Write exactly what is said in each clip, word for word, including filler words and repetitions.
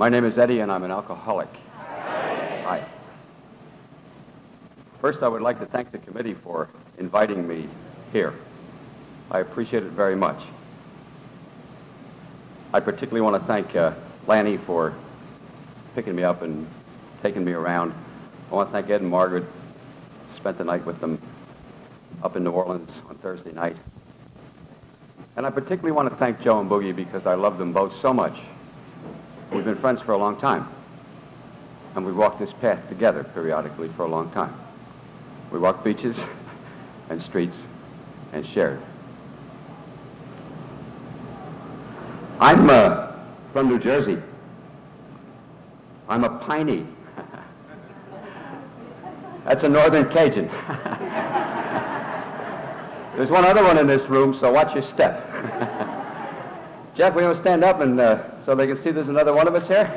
My name is Eddie, and I'm an alcoholic. Hi. First, I would like to thank the committee for inviting me here. I appreciate it very much. I particularly want to thank uh, Lanny for picking me up and taking me around. I want to thank Ed and Margaret. Spent the night with them up in New Orleans on Thursday night. And I particularly want to thank Joe and Boogie because I love them both so much. We've been friends for a long time. And we walked this path together periodically for a long time. We walked beaches and streets and shared. I'm uh, from New Jersey. I'm a piney. That's a Northern Cajun. There's one other one in this room, so watch your step. Jeff, we want to stand up and uh, so they can see there's another one of us here?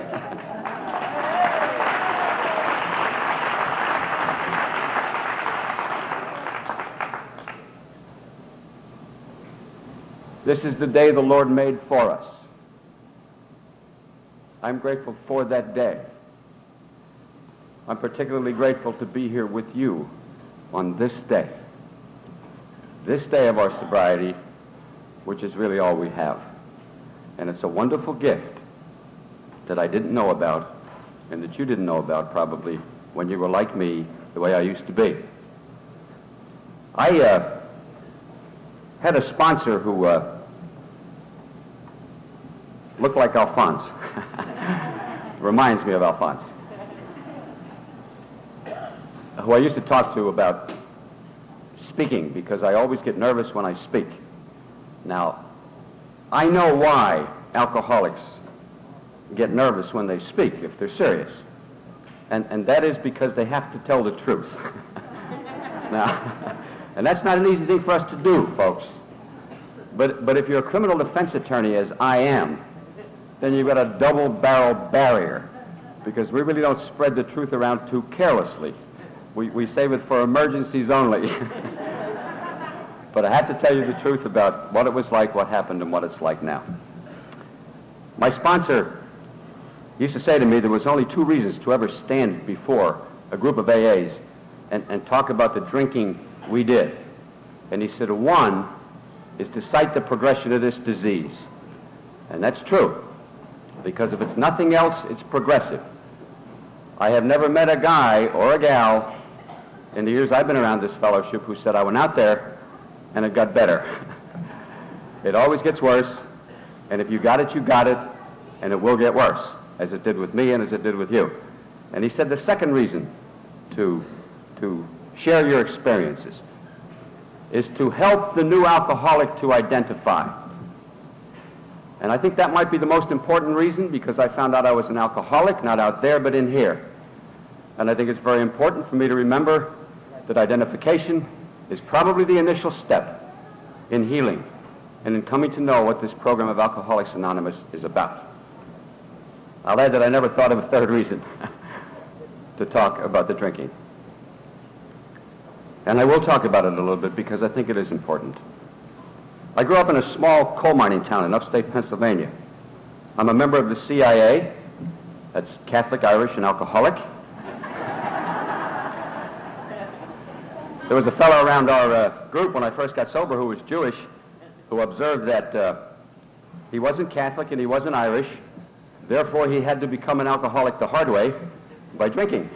This is the day the Lord made for us. I'm grateful for that day. I'm particularly grateful to be here with you on this day. This day of our sobriety, which is really all we have. And it's a wonderful gift that I didn't know about and that you didn't know about probably when you were like me, the way I used to be. I uh, had a sponsor who uh, looked like Alphonse. Reminds me of Alphonse. Who I used to talk to about speaking because I always get nervous when I speak. Now, I know why alcoholics get nervous when they speak if they're serious. And, and that is because they have to tell the truth. Now, and that's not an easy thing for us to do, folks. But, but if you're a criminal defense attorney, as I am, then you've got a double-barrel barrier because we really don't spread the truth around too carelessly. We, we save it for emergencies only. But I have to tell you the truth about what it was like, what happened, and what it's like now. My sponsor used to say to me there was only two reasons to ever stand before a group of A As and, and talk about the drinking we did. And he said, one is to cite the progression of this disease. And that's true, because if it's nothing else, it's progressive. I have never met a guy or a gal in the years I've been around this fellowship who said, I went out there and it got better. It always gets worse, and if you got it, you got it, and it will get worse, as it did with me and as it did with you. And he said the second reason to, to share your experiences is to help the new alcoholic to identify. And I think that might be the most important reason because I found out I was an alcoholic, not out there, but in here. And I think it's very important for me to remember that identification is probably the initial step in healing and in coming to know what this program of Alcoholics Anonymous is about. I'll add that I never thought of a third reason to talk about the drinking. And I will talk about it a little bit because I think it is important. I grew up in a small coal mining town in upstate Pennsylvania. I'm a member of the C I A, that's Catholic, Irish, and alcoholic. There was a fellow around our uh, group when I first got sober who was Jewish, who observed that uh, he wasn't Catholic and he wasn't Irish, therefore he had to become an alcoholic the hard way by drinking.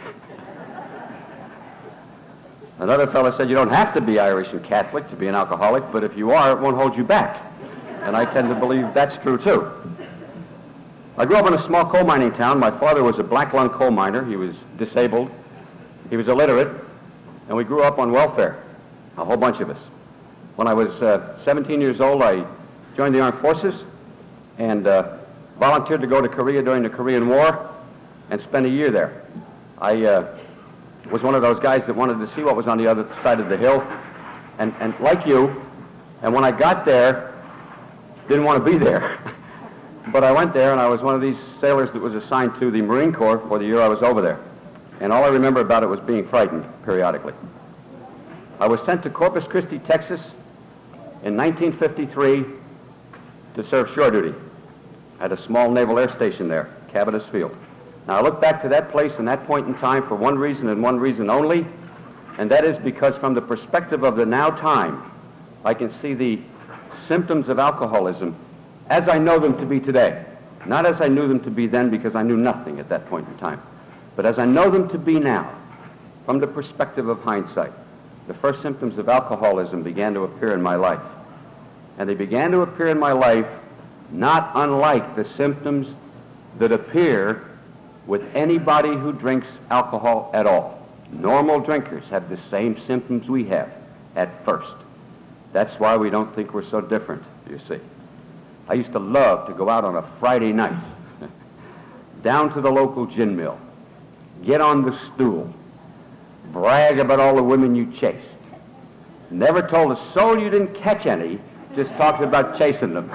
Another fellow said you don't have to be Irish and Catholic to be an alcoholic, but if you are, it won't hold you back. And I tend to believe that's true too. I grew up in a small coal mining town. My father was a black lung coal miner. He was disabled. He was illiterate. And we grew up on welfare, a whole bunch of us. When I was uh, seventeen years old, I joined the armed forces and uh, volunteered to go to Korea during the Korean War and spent a year there. I uh, was one of those guys that wanted to see what was on the other side of the hill, and, and like you, and when I got there, didn't want to be there. But I went there, and I was one of these sailors that was assigned to the Marine Corps for the year I was over there. And all I remember about it was being frightened periodically. I was sent to Corpus Christi, Texas in nineteen fifty-three to serve shore duty at a small naval air station there, Cabot's Field. Now, I look back to that place and that point in time for one reason and one reason only, and that is because from the perspective of the now time, I can see the symptoms of alcoholism as I know them to be today. Not as I knew them to be then, because I knew nothing at that point in time, but as I know them to be now, from the perspective of hindsight. The first symptoms of alcoholism began to appear in my life. And they began to appear in my life not unlike the symptoms that appear with anybody who drinks alcohol at all. Normal drinkers have the same symptoms we have at first. That's why we don't think we're so different, you see. I used to love to go out on a Friday night, down to the local gin mill, get on the stool, brag about all the women you chased. Never told a soul you didn't catch any, just talked about chasing them.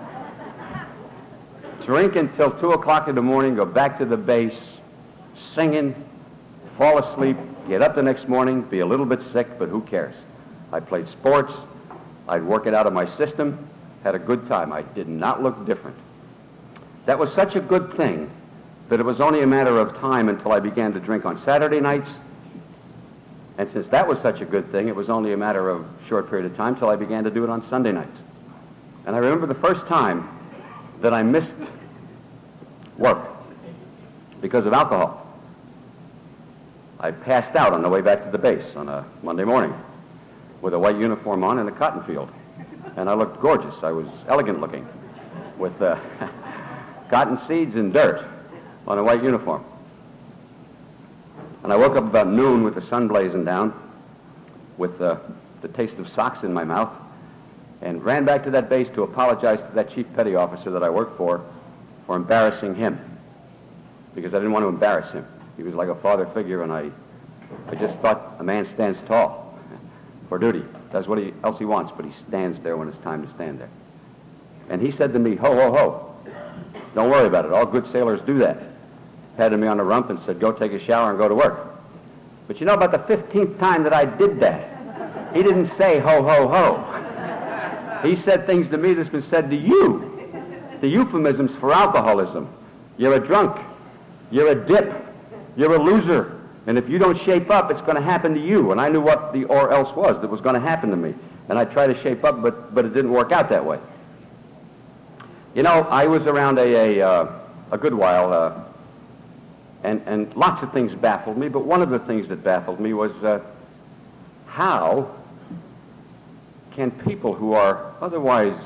Drink until two o'clock in the morning, go back to the base, singing, fall asleep, get up the next morning, be a little bit sick, but who cares? I played sports, I'd work it out of my system, had a good time. I did not look different. That was such a good thing that it was only a matter of time until I began to drink on Saturday nights. And since that was such a good thing, it was only a matter of a short period of time till I began to do it on Sunday nights. And I remember the first time that I missed work because of alcohol. I passed out on the way back to the base on a Monday morning with a white uniform on in a cotton field. And I looked gorgeous. I was elegant looking with uh, cotton seeds and dirt on a white uniform. And I woke up about noon with the sun blazing down, with uh, the taste of socks in my mouth, and ran back to that base to apologize to that chief petty officer that I worked for for embarrassing him, because I didn't want to embarrass him. He was like a father figure, and I, I just thought a man stands tall for duty, does what he, else he wants, but he stands there when it's time to stand there. And he said to me, ho, ho, ho, don't worry about it. All good sailors do that. Patted me on the rump and said, go take a shower and go to work. But you know, about the fifteenth time that I did that, he didn't say ho, ho, ho. He said things to me that's been said to you. The euphemisms for alcoholism. You're a drunk. You're a dip. You're a loser. And if you don't shape up, it's going to happen to you. And I knew what the or else was that was going to happen to me. And I tried to shape up, but, but it didn't work out that way. You know, I was around a, a, uh, a good while, uh, and, and lots of things baffled me, but one of the things that baffled me was uh, how can people who are otherwise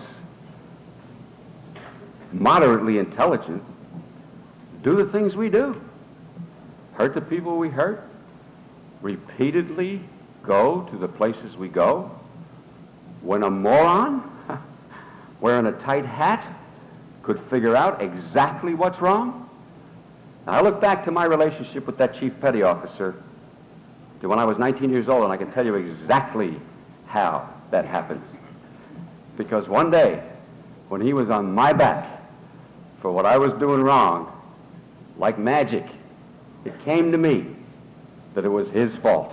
moderately intelligent do the things we do? Hurt the people we hurt? Repeatedly go to the places we go? When a moron wearing a tight hat could figure out exactly what's wrong? Now, I look back to my relationship with that chief petty officer to when I was nineteen years old, and I can tell you exactly how that happens. Because one day, when he was on my back for what I was doing wrong, like magic, it came to me that it was his fault.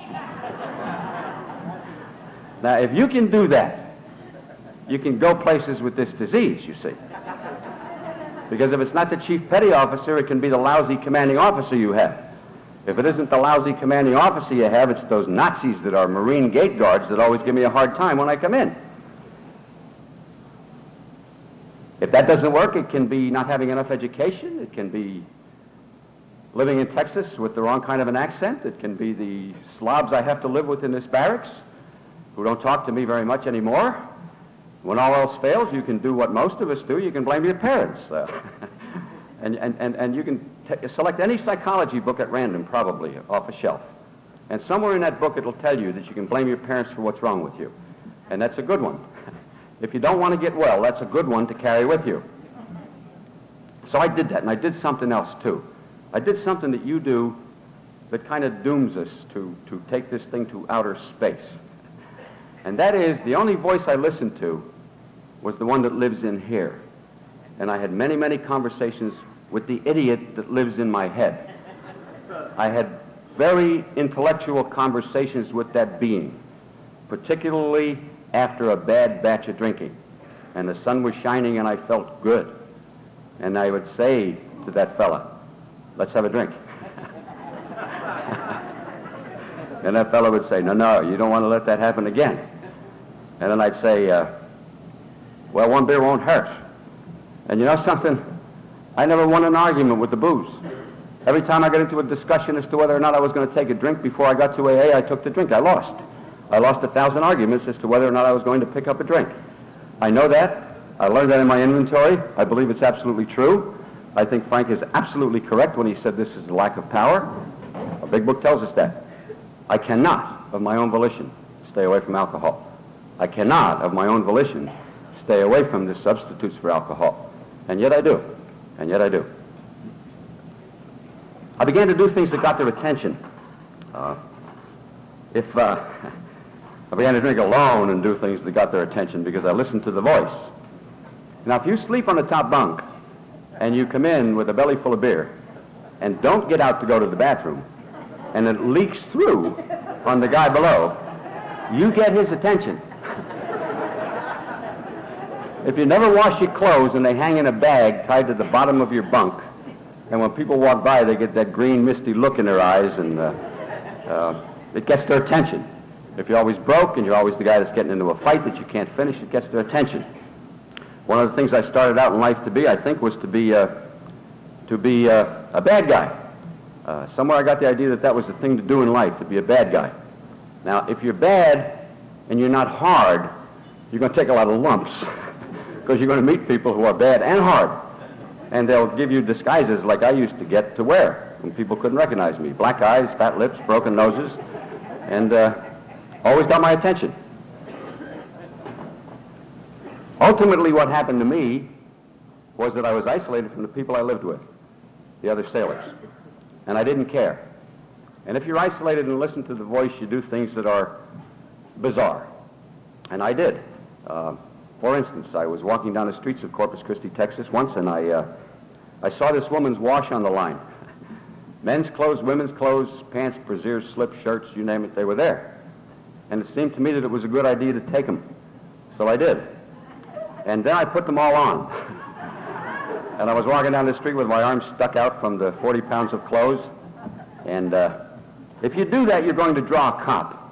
Now, if you can do that, you can go places with this disease, you see. Because if it's not the chief petty officer, it can be the lousy commanding officer you have. If it isn't the lousy commanding officer you have, it's those Nazis that are Marine gate guards that always give me a hard time when I come in. If that doesn't work, it can be not having enough education. It can be living in Texas with the wrong kind of an accent. It can be the slobs I have to live with in this barracks who don't talk to me very much anymore. When all else fails, you can do what most of us do. You can blame your parents. Uh, and, and, and, and you can t- select any psychology book at random, probably, off a shelf. And somewhere in that book, it'll tell you that you can blame your parents for what's wrong with you. And that's a good one. If you don't want to get well, that's a good one to carry with you. So I did that, and I did something else, too. I did something that you do that kind of dooms us to, to take this thing to outer space. And that is, the only voice I listened to was the one that lives in here. And I had many, many conversations with the idiot that lives in my head. I had very intellectual conversations with that being, particularly after a bad batch of drinking. And the sun was shining and I felt good. And I would say to that fella, let's have a drink. And that fellow would say, no, no, you don't want to let that happen again. And then I'd say, uh, well, one beer won't hurt. And you know something? I never won an argument with the booze. Every time I got into a discussion as to whether or not I was going to take a drink before I got to A A, I took the drink. I lost. I lost a thousand arguments as to whether or not I was going to pick up a drink. I know that. I learned that in my inventory. I believe it's absolutely true. I think Frank is absolutely correct when he said this is a lack of power. A big book tells us that. I cannot, of my own volition, stay away from alcohol. I cannot, of my own volition, stay away from the substitutes for alcohol. And yet I do. And yet I do. I began to do things that got their attention. Uh, if uh, I began to drink alone and do things that got their attention because I listened to the voice. Now, if you sleep on the top bunk and you come in with a belly full of beer and don't get out to go to the bathroom, and it leaks through on the guy below, you get his attention. If you never wash your clothes and they hang in a bag tied to the bottom of your bunk, and when people walk by, they get that green, misty look in their eyes, and uh, uh, it gets their attention. If you're always broke and you're always the guy that's getting into a fight that you can't finish, it gets their attention. One of the things I started out in life to be, I think, was to be, uh, to be uh, a bad guy. Uh, somewhere I got the idea that that was the thing to do in life, to be a bad guy. Now, if you're bad and you're not hard, you're going to take a lot of lumps because you're going to meet people who are bad and hard. And they'll give you disguises like I used to get to wear when people couldn't recognize me. Black eyes, fat lips, broken noses, and uh, always got my attention. Ultimately, what happened to me was that I was isolated from the people I lived with, the other sailors. And I didn't care. And if you're isolated and listen to the voice, you do things that are bizarre. And I did. Uh, for instance, I was walking down the streets of Corpus Christi, Texas once, and I, uh, I saw this woman's wash on the line. Men's clothes, women's clothes, pants, brassieres, slips, shirts, you name it, they were there. And it seemed to me that it was a good idea to take them. So I did. And then I put them all on. And I was walking down the street with my arms stuck out from the forty pounds of clothes. And uh, if you do that, you're going to draw a cop.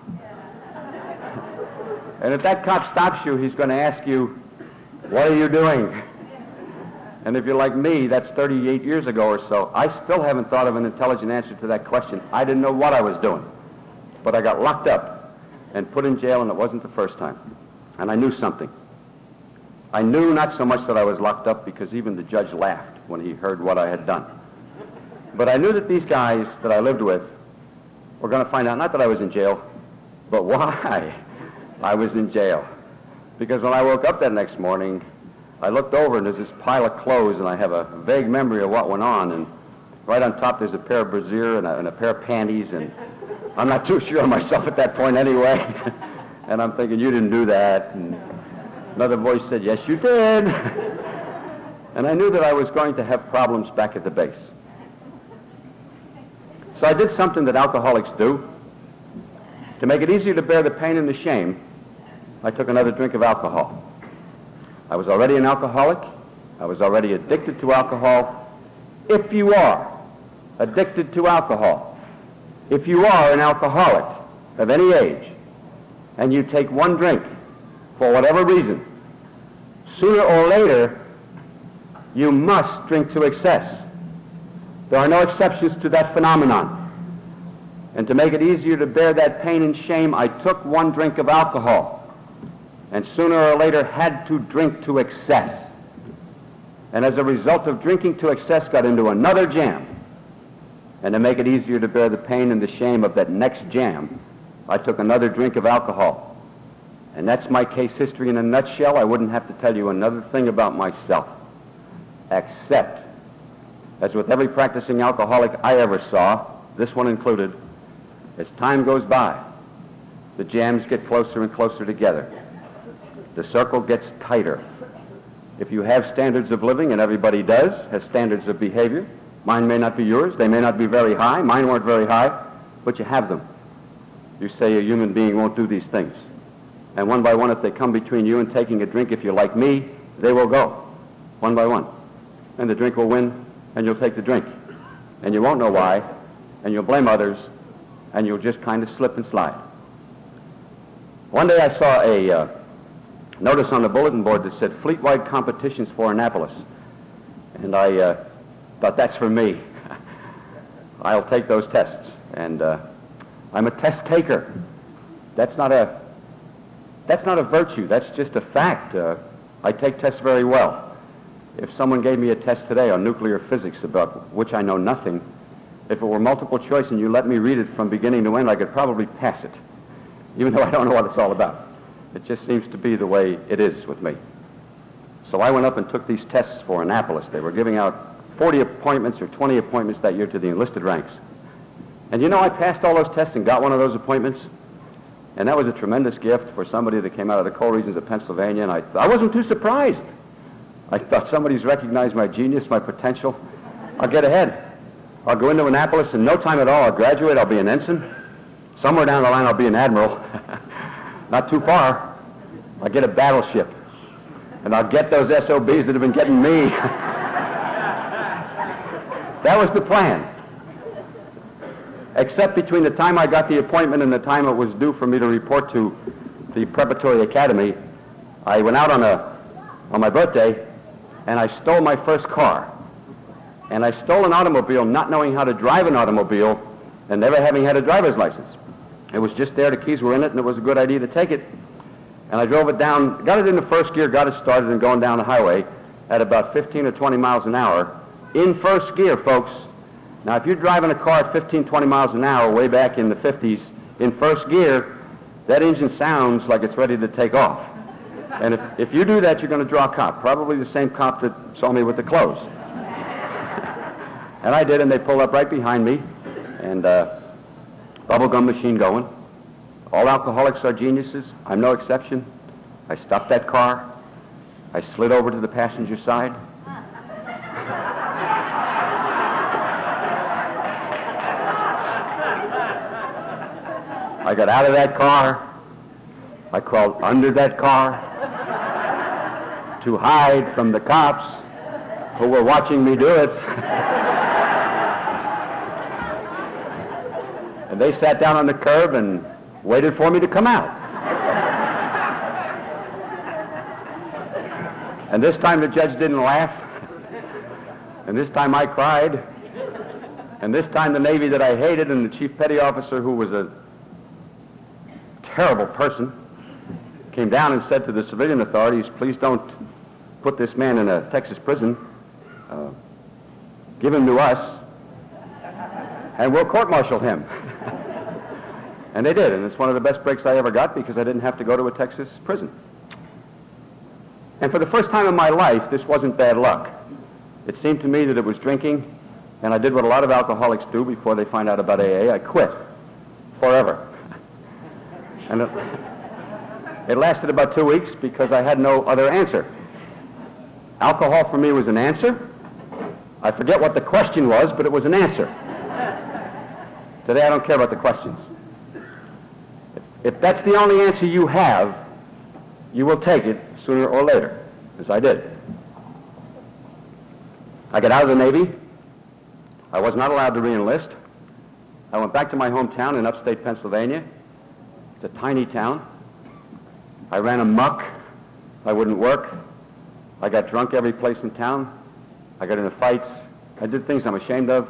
And if that cop stops you, he's going to ask you, what are you doing? And if you're like me, that's thirty-eight years ago or so, I still haven't thought of an intelligent answer to that question. I didn't know what I was doing. But I got locked up and put in jail, and it wasn't the first time. And I knew something. I knew not so much that I was locked up because even the judge laughed when he heard what I had done. But I knew that these guys that I lived with were going to find out not that I was in jail, but why I was in jail. Because when I woke up that next morning, I looked over and there's this pile of clothes, and I have a vague memory of what went on. And right on top there's a pair of brassiere and a, and a pair of panties, and I'm not too sure of myself at that point anyway. And I'm thinking, you didn't do that. And another voice said, yes, you did. And I knew that I was going to have problems back at the base. So I did something that alcoholics do. To make it easier to bear the pain and the shame, I took another drink of alcohol. I was already an alcoholic. I was already addicted to alcohol. If you are addicted to alcohol, if you are an alcoholic of any age, and you take one drink, for whatever reason, sooner or later, you must drink to excess. There are no exceptions to that phenomenon. And to make it easier to bear that pain and shame, I took one drink of alcohol, and sooner or later had to drink to excess. And as a result of drinking to excess, got into another jam. And to make it easier to bear the pain and the shame of that next jam, I took another drink of alcohol. And that's my case history in a nutshell. I wouldn't have to tell you another thing about myself. Except, as with every practicing alcoholic I ever saw, this one included, as time goes by, the jams get closer and closer together. The circle gets tighter. If you have standards of living, and everybody does, has standards of behavior, mine may not be yours, they may not be very high, mine weren't very high, but you have them. You say a human being won't do these things. And one by one, if they come between you and taking a drink, if you're like me, they will go, one by one. And the drink will win, and you'll take the drink. And you won't know why, and you'll blame others, and you'll just kind of slip and slide. One day I saw a uh, notice on the bulletin board that said Fleet-wide competitions for Annapolis. And I uh, thought, that's for me. I'll take those tests. And uh, I'm a test taker. That's not a, that's not a virtue. That's just a fact. Uh, I take tests very well. If someone gave me a test today on nuclear physics about which I know nothing, if it were multiple choice and you let me read it from beginning to end, I could probably pass it, even though I don't know what it's all about. It just seems to be the way it is with me. So I went up and took these tests for Annapolis. They were giving out forty appointments or twenty appointments that year to the enlisted ranks. And you know, I passed all those tests and got one of those appointments. And that was a tremendous gift for somebody that came out of the coal regions of Pennsylvania. And I, I wasn't too surprised. I thought, somebody's recognized my genius, my potential. I'll get ahead. I'll go into Annapolis in no time at all. I'll graduate. I'll be an ensign. Somewhere down the line, I'll be an admiral. Not too far. I'll get a battleship. And I'll get those S O Bs that have been getting me. That was the plan. Except between the time I got the appointment and the time it was due for me to report to the preparatory academy, I went out on a on my birthday, and I stole my first car. And I stole an automobile not knowing how to drive an automobile and never having had a driver's license. It was just there, the keys were in it, and it was a good idea to take it. And I drove it down, got it in the first gear, got it started, and going down the highway at about fifteen or twenty miles an hour in first gear, folks. Now, if you're driving a car at fifteen, twenty miles an hour way back in the fifties in first gear, that engine sounds like it's ready to take off. And if, if you do that, you're going to draw a cop, probably the same cop that saw me with the clothes. And I did, and they pulled up right behind me, and uh, bubblegum machine going. All alcoholics are geniuses. I'm no exception. I stopped that car. I slid over to the passenger side. I got out of that car. I crawled under that car to hide from the cops who were watching me do it. And they sat down on the curb and waited for me to come out. And this time the judge didn't laugh. And this time I cried. And this time the Navy that I hated and the chief petty officer, who was a terrible person, came down and said to the civilian authorities, please don't put this man in a Texas prison. Uh, give him to us, and we'll court-martial him. And they did, and it's one of the best breaks I ever got because I didn't have to go to a Texas prison. And for the first time in my life, this wasn't bad luck. It seemed to me that it was drinking, and I did what a lot of alcoholics do before they find out about A A. I quit forever. And it, it lasted about two weeks because I had no other answer. Alcohol for me was an answer. I forget what the question was, but it was an answer. Today I don't care about the questions. If that's the only answer you have, you will take it sooner or later, as I did. I got out of the Navy. I was not allowed to re-enlist. I went back to my hometown in upstate Pennsylvania. It's a tiny town. I ran amok. I wouldn't work. I got drunk every place in town. I got into fights. I did things I'm ashamed of.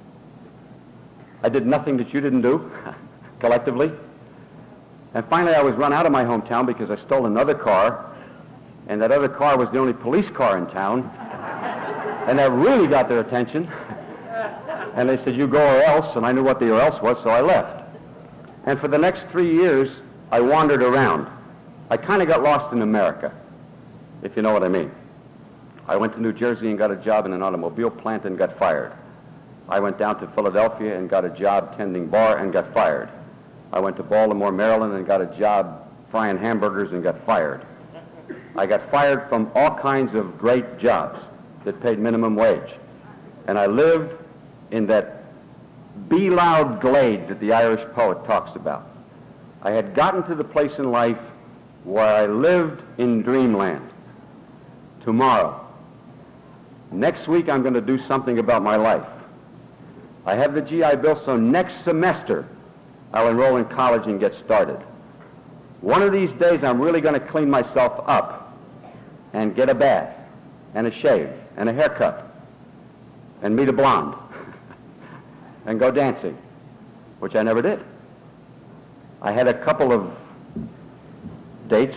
I did nothing that you didn't do, collectively. And finally I was run out of my hometown because I stole another car, and that other car was the only police car in town. And that really got their attention. And they said, you go or else, and I knew what the or else was, so I left. And for the next three years, I wandered around. I kind of got lost in America, if you know what I mean. I went to New Jersey and got a job in an automobile plant and got fired. I went down to Philadelphia and got a job tending bar and got fired. I went to Baltimore, Maryland, and got a job frying hamburgers and got fired. I got fired from all kinds of great jobs that paid minimum wage. And I lived in that be-loud glade that the Irish poet talks about. I had gotten to the place in life where I lived in dreamland. Tomorrow. Next week I'm going to do something about my life. I have the G I Bill, so next semester I'll enroll in college and get started. One of these days I'm really going to clean myself up and get a bath and a shave and a haircut and meet a blonde and go dancing, which I never did. I had a couple of dates.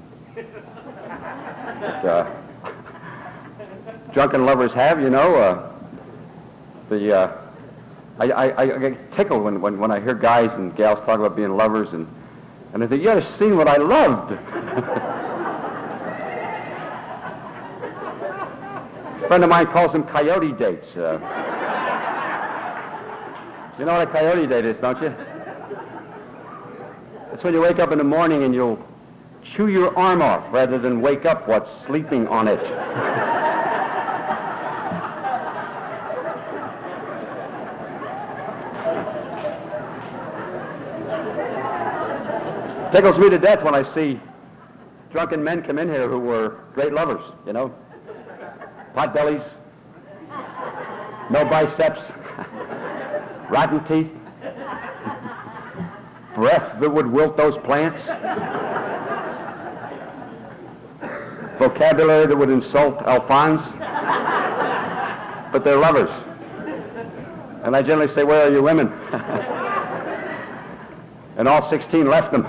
uh, drunken lovers have, you know. Uh, the uh, I, I, I get tickled when, when, when I hear guys and gals talk about being lovers, and, and I think, you ought to see what I loved. A friend of mine calls them coyote dates. Uh, you know what a coyote date is, don't you? It's when you wake up in the morning and you'll chew your arm off rather than wake up what's sleeping on it. Tickles me to death when I see drunken men come in here who were great lovers, you know. Pot bellies, no biceps, rotten teeth, breath that would wilt those plants, vocabulary that would insult Alphonse, but they're lovers. And I generally say, where are your women? And all sixteen left them.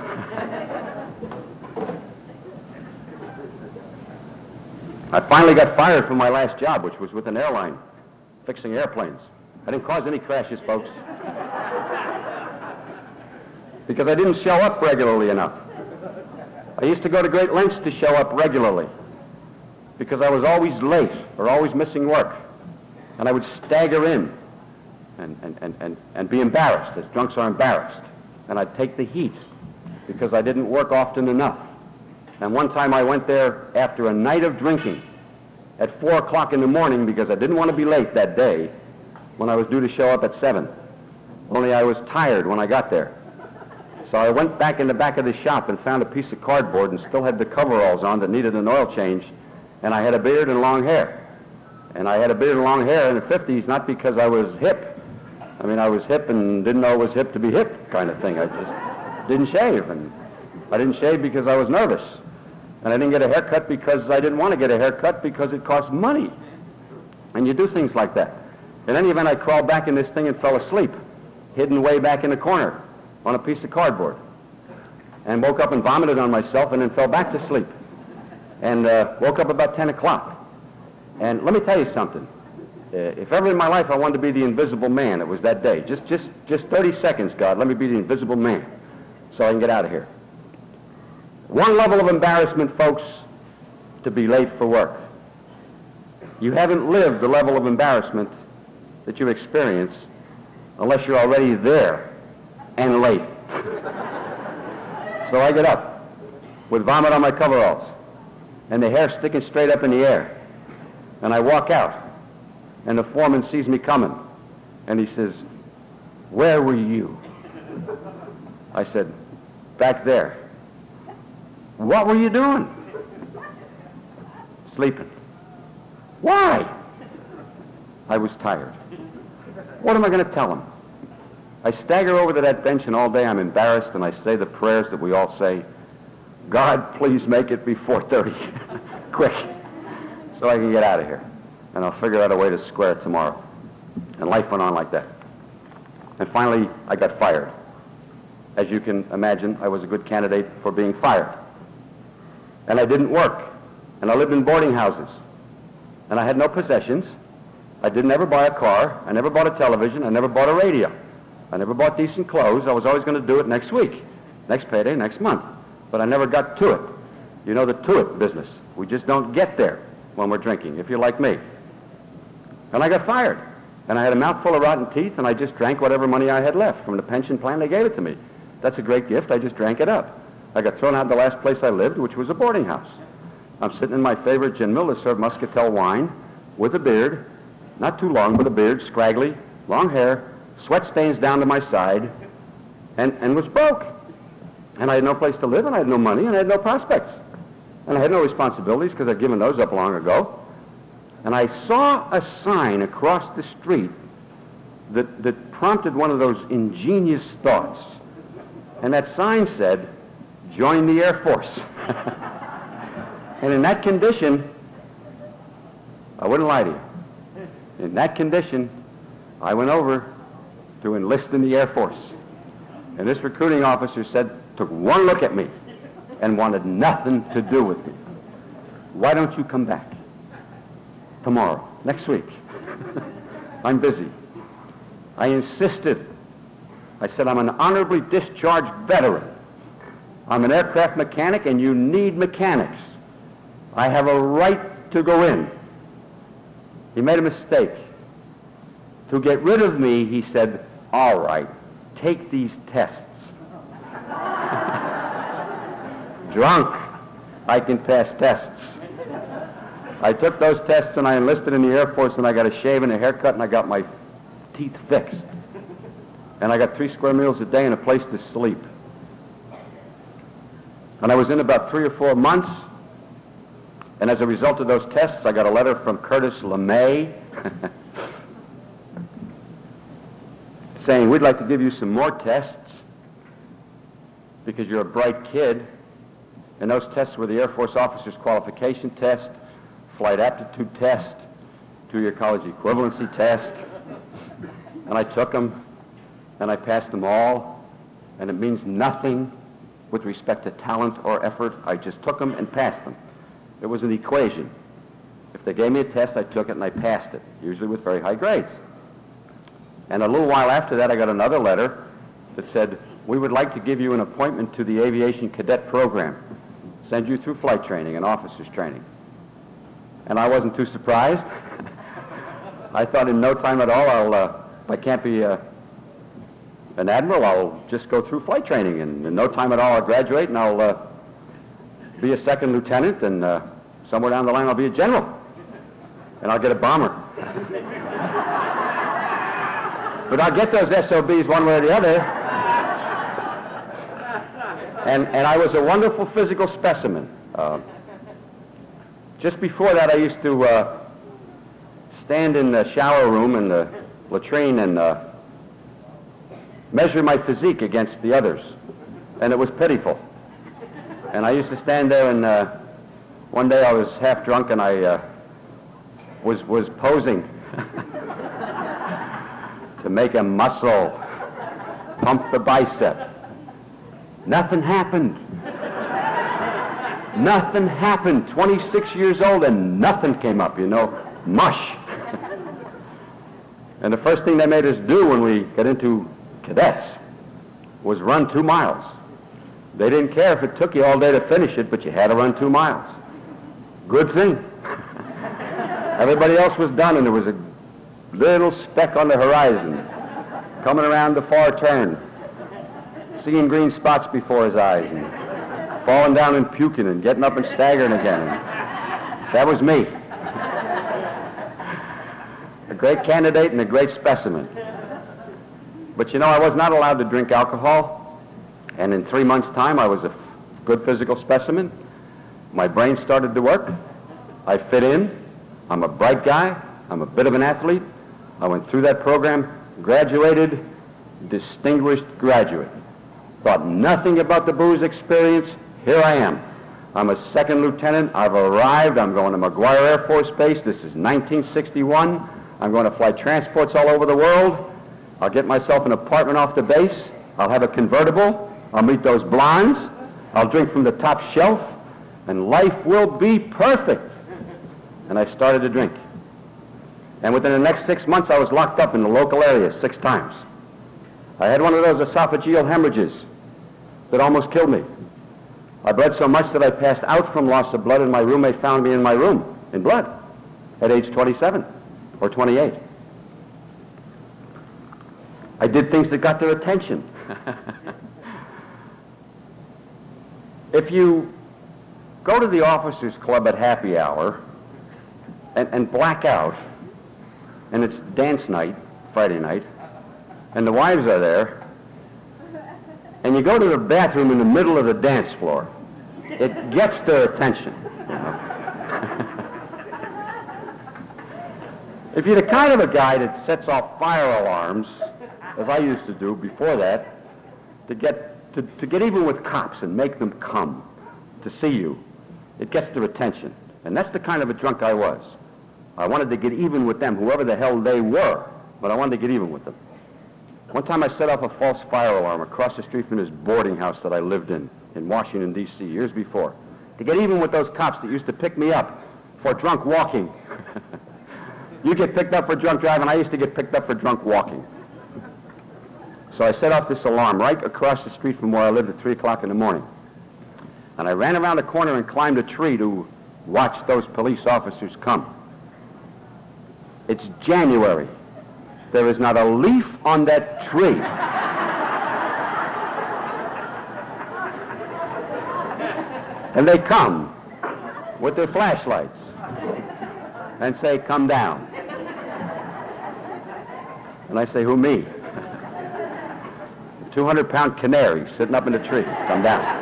I finally got fired from my last job, which was with an airline, fixing airplanes. I didn't cause any crashes, folks, because I didn't show up regularly enough. I used to go to great lengths to show up regularly because I was always late or always missing work. And I would stagger in and, and, and, and, and be embarrassed, as drunks are embarrassed. And I'd take the heat because I didn't work often enough. And one time I went there after a night of drinking at four o'clock in the morning because I didn't want to be late that day when I was due to show up at seven. Only I was tired when I got there. So I went back in the back of the shop and found a piece of cardboard and still had the coveralls on that needed an oil change. And I had a beard and long hair. And I had a beard and long hair in the fifties, not because I was hip. I mean, I was hip and didn't know it was hip to be hip kind of thing. I just didn't shave. And I didn't shave because I was nervous. And I didn't get a haircut because I didn't want to get a haircut because it cost money. And you do things like that. In any event, I crawled back in this thing and fell asleep, hidden way back in the corner on a piece of cardboard. And woke up and vomited on myself and then fell back to sleep. And uh, woke up about ten o'clock. And let me tell you something. Uh, if ever in my life I wanted to be the invisible man, it was that day. Just, just, just thirty seconds, God, let me be the invisible man so I can get out of here. One level of embarrassment, folks, to be late for work. You haven't lived the level of embarrassment that you experience unless you're already there and late. So I get up with vomit on my coveralls and the hair sticking straight up in the air. And I walk out, and the foreman sees me coming, and he says, "Where were you?" I said, "Back there." "What were you doing?" "Sleeping." "Why?" "I was tired." What am I going to tell him? I stagger over to that bench, and all day I'm embarrassed, and I say the prayers that we all say. God, please make it before thirty. Quick, so I can get out of here. And I'll figure out a way to square it tomorrow. And life went on like that. And finally, I got fired. As you can imagine, I was a good candidate for being fired. And I didn't work. And I lived in boarding houses. And I had no possessions. I didn't ever buy a car. I never bought a television. I never bought a radio. I never bought decent clothes. I was always going to do it next week, next payday, next month. But I never got to it. You know the to-it business. We just don't get there when we're drinking, if you're like me. And I got fired. And I had a mouthful of rotten teeth, and I just drank whatever money I had left from the pension plan. They gave it to me. That's a great gift. I just drank it up. I got thrown out the last place I lived, which was a boarding house. I'm sitting in my favorite gin mill that served muscatel wine with a beard, not too long, but a beard, scraggly, long hair, sweat stains down to my side, and, and was broke. And I had no place to live, and I had no money, and I had no prospects. And I had no responsibilities because I'd given those up long ago. And I saw a sign across the street that, that prompted one of those ingenious thoughts. And that sign said, "Join the Air Force." And in that condition, I wouldn't lie to you, in that condition, I went over to enlist in the Air Force. And this recruiting officer said, took one look at me and wanted nothing to do with me. "Why don't you come back tomorrow, next week?" "I'm busy." I insisted. I said, "I'm an honorably discharged veteran. I'm an aircraft mechanic, and you need mechanics. I have a right to go in." He made a mistake. To get rid of me, he said, "All right, take these tests." Drunk, I can pass tests. I took those tests and I enlisted in the Air Force, and I got a shave and a haircut and I got my teeth fixed. And I got three square meals a day and a place to sleep. And I was in about three or four months, and as a result of those tests, I got a letter from Curtis LeMay saying, "We'd like to give you some more tests because you're a bright kid." And those tests were the Air Force Officer's Qualification Test, Flight Aptitude Test, two-year college equivalency test. And I took them, and I passed them all, and it means nothing with respect to talent or effort. I just took them and passed them. It was an equation. If they gave me a test, I took it and I passed it, usually with very high grades. And a little while after that, I got another letter that said, "We would like to give you an appointment to the aviation cadet program, send you through flight training and officers training." And I wasn't too surprised. I thought in no time at all, I'll, uh, if I can't be uh, an admiral, I'll just go through flight training, and in no time at all I'll graduate, and I'll uh, be a second lieutenant, and uh, somewhere down the line I'll be a general, and I'll get a bomber. But I'll get those S O Bs one way or the other. And, and I was a wonderful physical specimen. Uh, just before that, I used to uh, stand in the shower room in the latrine and uh, measure my physique against the others, and it was pitiful. And I used to stand there, and uh, one day I was half drunk, and I uh, was was posing to make a muscle, pump the bicep. Nothing happened. Nothing happened. twenty-six years old, and nothing came up, you know, mush. And the first thing they made us do when we got into cadets was run two miles. They didn't care if it took you all day to finish it, but you had to run two miles. Good thing. Everybody else was done, and there was a little speck on the horizon coming around the far turn, seeing green spots before his eyes, and falling down and puking and getting up and staggering again. And that was me. A great candidate and a great specimen. But you know, I was not allowed to drink alcohol, and in three months' time I was a good physical specimen. My brain started to work. I fit in. I'm a bright guy. I'm a bit of an athlete. I went through that program, graduated, distinguished graduate. Thought nothing about the booze experience. Here I am. I'm a second lieutenant. I've arrived. I'm going to McGuire Air Force Base. This is nineteen sixty-one. I'm going to fly transports all over the world. I'll get myself an apartment off the base. I'll have a convertible. I'll meet those blondes. I'll drink from the top shelf. And life will be perfect. And I started to drink. And within the next six months, I was locked up in the local area six times. I had one of those esophageal hemorrhages that almost killed me. I bled so much that I passed out from loss of blood, and my roommate found me in my room in blood at age twenty-seven or twenty-eight. I did things that got their attention. If you go to the officers' club at happy hour and, and black out, and it's dance night, Friday night, and the wives are there, and you go to the bathroom in the middle of the dance floor, it gets their attention. You know? If you're the kind of a guy that sets off fire alarms, as I used to do before that, to get to, to get even with cops and make them come to see you, it gets their attention. And that's the kind of a drunk I was. I wanted to get even with them, whoever the hell they were, but I wanted to get even with them. One time I set off a false fire alarm across the street from this boarding house that I lived in, in Washington, D C, years before, to get even with those cops that used to pick me up for drunk walking. You get picked up for drunk driving, I used to get picked up for drunk walking. So I set off this alarm right across the street from where I lived at three o'clock in the morning. And I ran around the corner and climbed a tree to watch those police officers come. It's January. There is not a leaf on that tree. And they come with their flashlights and say, "Come down." And I say, "Who, me?" two hundred pound canary sitting up in a tree. "Come down."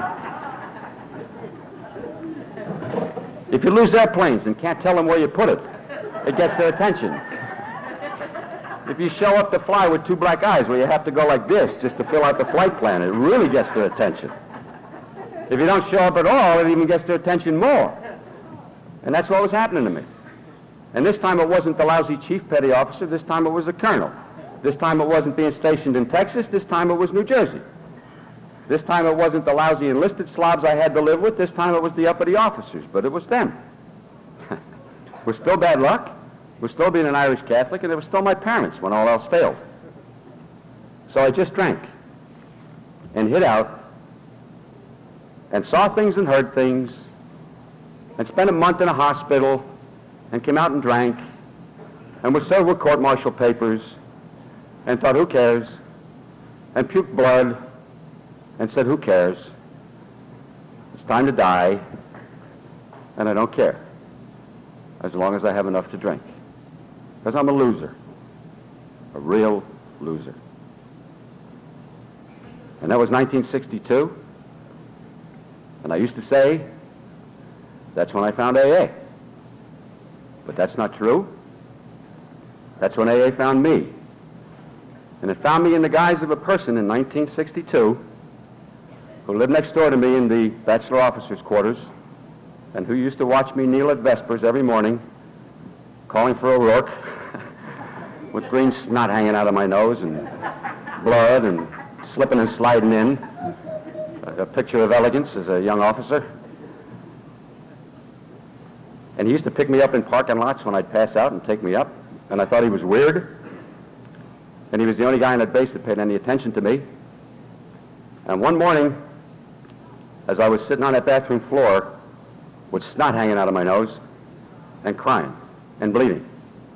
If you lose airplanes and can't tell them where you put it, it gets their attention. If you show up to fly with two black eyes where you have to go like this just to fill out the flight plan, it really gets their attention. If you don't show up at all, it even gets their attention more. And that's what was happening to me. And this time it wasn't the lousy chief petty officer, this time it was the colonel. This time it wasn't being stationed in Texas, this time it was New Jersey. This time it wasn't the lousy enlisted slobs I had to live with, this time it was the uppity officers, but it was them. It was still bad luck, it was still being an Irish Catholic, and it was still my parents when all else failed. So I just drank and hid out and saw things and heard things and spent a month in a hospital and came out and drank and was served with court-martial papers and thought, who cares, and puked blood and said, who cares, it's time to die, and I don't care, as long as I have enough to drink, because I'm a loser, a real loser. And that was nineteen sixty-two, and I used to say, that's when I found A A. But that's not true. That's when A A found me. And it found me in the guise of a person in nineteen sixty-two who lived next door to me in the bachelor officers' quarters and who used to watch me kneel at Vespers every morning, calling for O'Rourke, with green snot hanging out of my nose and blood and slipping and sliding in, a picture of elegance as a young officer. And he used to pick me up in parking lots when I'd pass out and take me up, and I thought he was weird. And he was the only guy on that base that paid any attention to me. And one morning, as I was sitting on that bathroom floor with snot hanging out of my nose and crying and bleeding,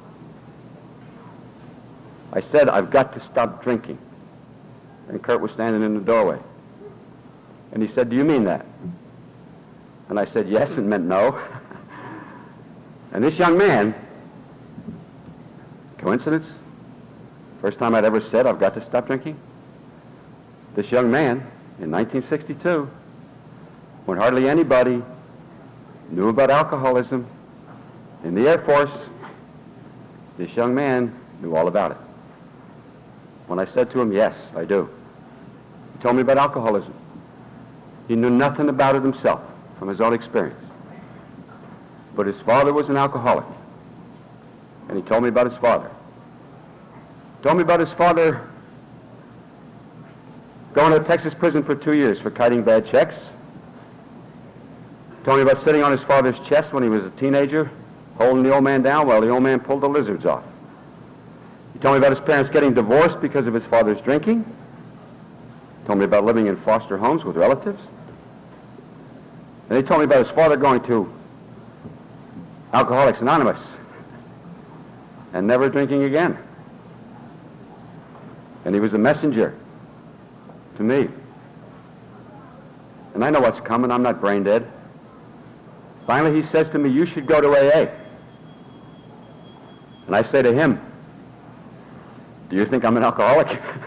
I said, I've got to stop drinking. And Kurt was standing in the doorway. And he said, do you mean that? And I said yes and meant no. And this young man, coincidence? First time I'd ever said I've got to stop drinking. This young man, in nineteen sixty-two, when hardly anybody knew about alcoholism in the Air Force, this young man knew all about it. When I said to him, yes, I do, he told me about alcoholism. He knew nothing about it himself from his own experience. But his father was an alcoholic. And he told me about his father. He told me about his father going to Texas prison for two years for kiting bad checks. He told me about sitting on his father's chest when he was a teenager, holding the old man down while the old man pulled the lizards off. He told me about his parents getting divorced because of his father's drinking. He told me about living in foster homes with relatives. And he told me about his father going to Alcoholics Anonymous and never drinking again. And he was a messenger to me. And I know what's coming. I'm not brain dead. Finally, he says to me, you should go to A A. And I say to him, do you think I'm an alcoholic?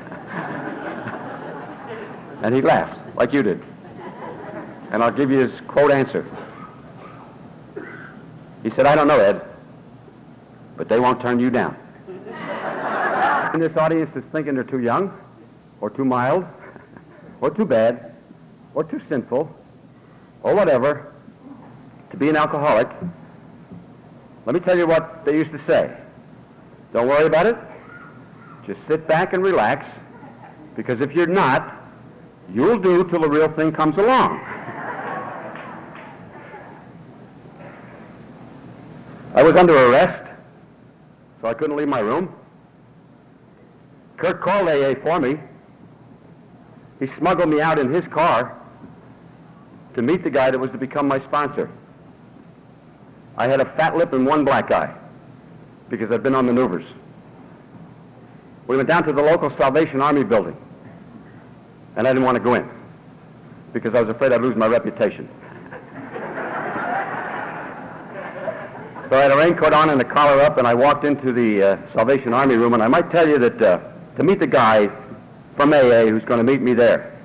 And he laughed, like you did. And I'll give you his quote answer. He said, I don't know, Ed. but they won't turn you down. And this audience is thinking they're too young, or too mild, or too bad, or too sinful, or whatever, to be an alcoholic. Let me tell you what they used to say. Don't worry about it. Just sit back and relax, because if you're not, you'll do till the real thing comes along. I was under arrest, so I couldn't leave my room. Kurt called A A for me. He smuggled me out in his car to meet the guy that was to become my sponsor. I had a fat lip and one black eye because I'd been on maneuvers. We went down to the local Salvation Army building, and I didn't want to go in because I was afraid I'd lose my reputation. So I had a raincoat on and a collar up, and I walked into the uh, Salvation Army room, and I might tell you that uh, to meet the guy from A A who's going to meet me there,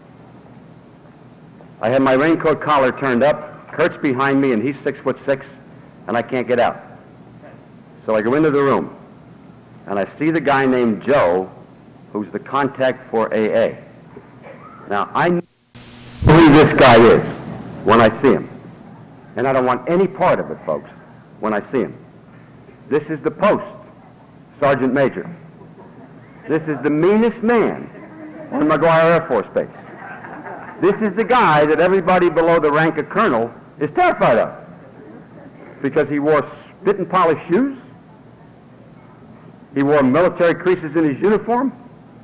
I had my raincoat collar turned up, Kurt's behind me, and he's six foot six, and I can't get out. So I go into the room, and I see the guy named Joe, who's the contact for A A. Now, I know who this guy is when I see him, and I don't want any part of it, folks, when I see him. This is the post, Sergeant Major. This is the meanest man on McGuire Air Force Base. This is the guy that everybody below the rank of colonel is terrified of because he wore spit and polished shoes. He wore military creases in his uniform.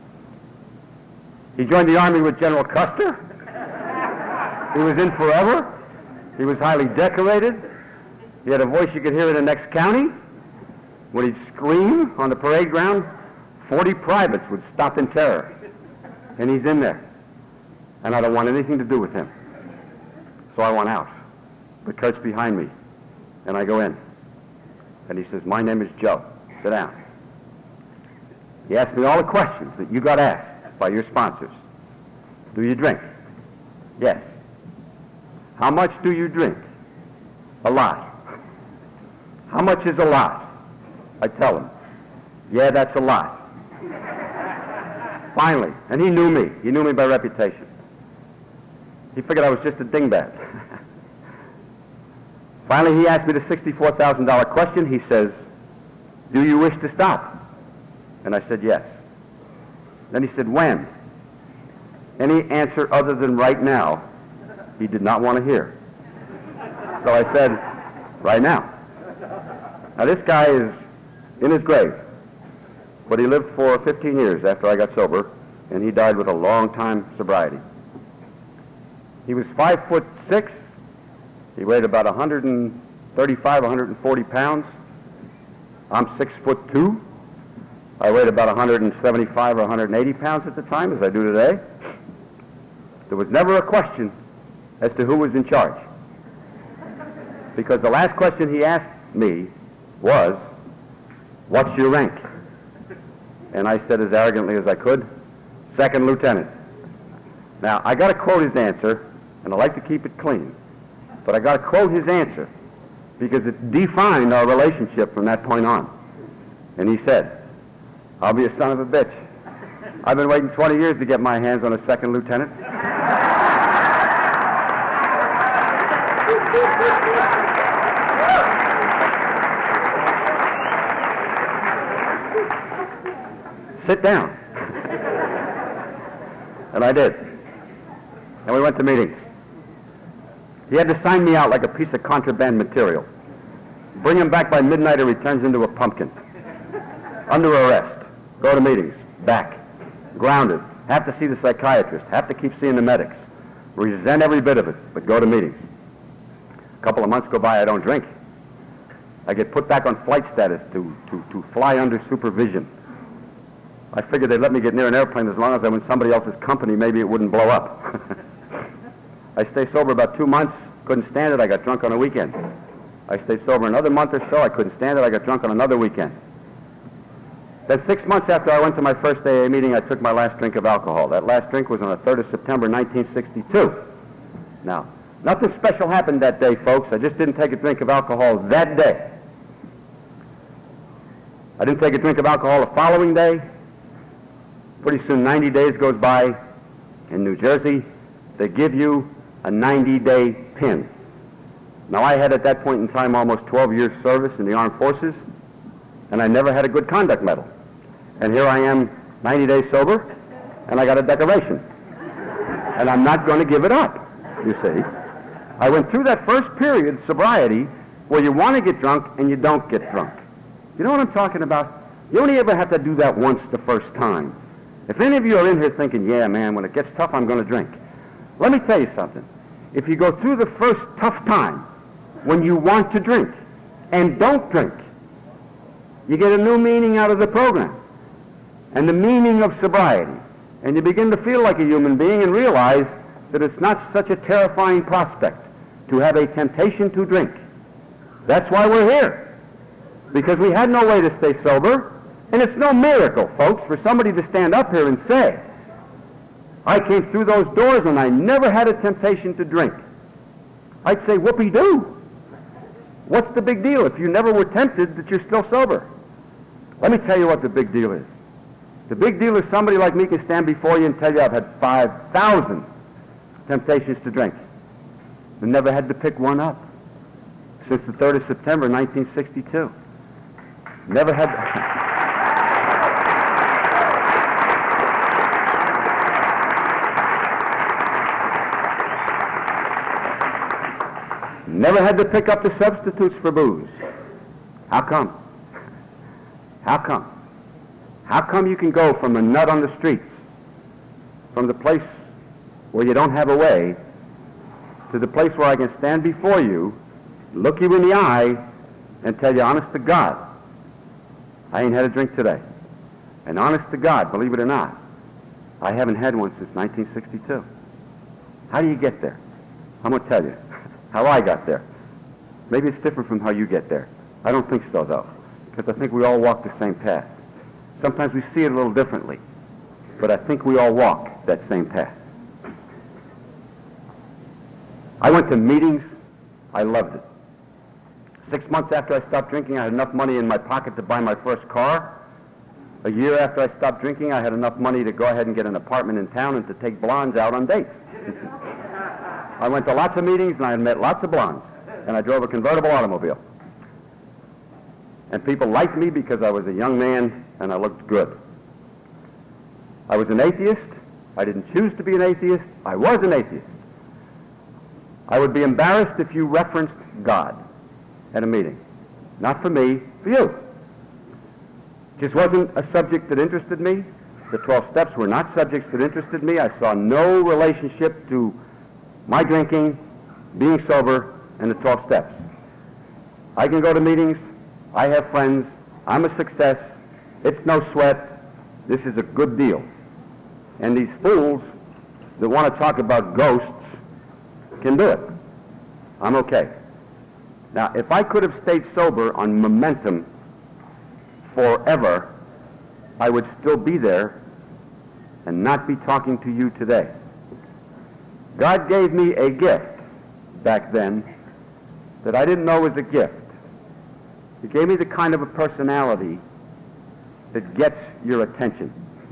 He joined the Army with General Custer. He was in forever. He was highly decorated. He had a voice you could hear in the next county. When he'd scream on the parade ground, forty privates would stop in terror. And he's in there. And I don't want anything to do with him. So I want out. But Kurt's behind me. And I go in. And he says, "My name is Joe. Sit down." He asked me all the questions that you got asked by your sponsors. Do you drink? Yes. How much do you drink? A lot. How much is a lot? I tell him. Yeah, that's a lot. Finally, and he knew me. He knew me by reputation. He figured I was just a dingbat. Finally, he asked me the sixty-four thousand dollar question. He says, "Do you wish to stop?" And I said, "Yes." Then he said, "When?" Any answer other than "right now," he did not want to hear. So I said, "Right now." Now this guy is in his grave, but he lived for fifteen years after I got sober, and he died with a long time sobriety. He was five foot six. He weighed about one hundred thirty-five, one hundred forty pounds. I'm six foot two. I weighed about one hundred seventy-five or one hundred eighty pounds at the time, as I do today. There was never a question as to who was in charge, because the last question he asked me was, "What's your rank?" And I said as arrogantly as I could, "Second lieutenant." Now, I got to quote his answer, and I like to keep it clean, but I got to quote his answer because it defined our relationship from that point on. And he said, "I'll be a son of a bitch. I've been waiting twenty years to get my hands on a second lieutenant." Sit down. And I did. And we went to meetings. He had to sign me out like a piece of contraband material. Bring him back by midnight or he turns into a pumpkin. Under arrest. Go to meetings. Back. Grounded. Have to see the psychiatrist. Have to keep seeing the medics. Resent every bit of it, but go to meetings. A couple of months go by, I don't drink. I get put back on flight status to, to, to fly under supervision. I figured they'd let me get near an airplane as long as I'm in somebody else's company, maybe it wouldn't blow up. I stayed sober about two months, couldn't stand it, I got drunk on a weekend. I stayed sober another month or so, I couldn't stand it, I got drunk on another weekend. Then six months after I went to my first A A meeting, I took my last drink of alcohol. That last drink was on the third of September, nineteen sixty-two. Now, nothing special happened that day, folks. I just didn't take a drink of alcohol that day. I didn't take a drink of alcohol the following day. Pretty soon, ninety days goes by. In New Jersey, they give you a ninety-day pin. Now, I had at that point in time almost twelve years service in the armed forces, and I never had a good conduct medal. And here I am, ninety days sober, and I got a decoration. And I'm not going to give it up, you see. I went through that first period, sobriety, where you want to get drunk and you don't get drunk. You know what I'm talking about? You only ever have to do that once the first time. If any of you are in here thinking, yeah, man, when it gets tough, I'm going to drink. Let me tell you something. If you go through the first tough time when you want to drink and don't drink, you get a new meaning out of the program and the meaning of sobriety. And you begin to feel like a human being and realize that it's not such a terrifying prospect to have a temptation to drink. That's why we're here. Because we had no way to stay sober. And it's no miracle, folks, for somebody to stand up here and say, I came through those doors and I never had a temptation to drink. I'd say, whoopee-doo. What's the big deal if you never were tempted that you're still sober? Let me tell you what the big deal is. The big deal is somebody like me can stand before you and tell you I've had five thousand temptations to drink and never had to pick one up since the third of September, nineteen sixty-two. Never had... Never had to pick up the substitutes for booze. How come? How come? How come you can go from a nut on the streets, from the place where you don't have a way, to the place where I can stand before you, look you in the eye, and tell you, honest to God, I ain't had a drink today. And honest to God, believe it or not, I haven't had one since nineteen sixty-two. How do you get there? I'm going to tell you how I got there. Maybe it's different from how you get there. I don't think so, though, because I think we all walk the same path. Sometimes we see it a little differently, but I think we all walk that same path. I went to meetings. I loved it. Six months after I stopped drinking, I had enough money in my pocket to buy my first car. A year after I stopped drinking, I had enough money to go ahead and get an apartment in town and to take blondes out on dates. I went to lots of meetings, and I met lots of blondes, and I drove a convertible automobile. And people liked me because I was a young man and I looked good. I was an atheist. I didn't choose to be an atheist. I was an atheist. I would be embarrassed if you referenced God at a meeting. Not for me, for you. Just wasn't a subject that interested me. The twelve steps were not subjects that interested me. I saw no relationship to my drinking, being sober, and the twelve steps. I can go to meetings. I have friends. I'm a success. It's no sweat. This is a good deal. And these fools that want to talk about ghosts can do it. I'm okay. Now, if I could have stayed sober on momentum forever, I would still be there and not be talking to you today. God gave me a gift back then that I didn't know was a gift. He gave me the kind of a personality that gets your attention.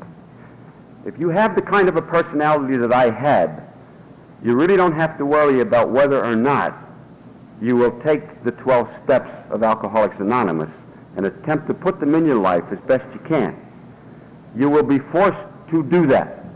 If you have the kind of a personality that I had, you really don't have to worry about whether or not you will take the twelve steps of Alcoholics Anonymous and attempt to put them in your life as best you can. You will be forced to do that.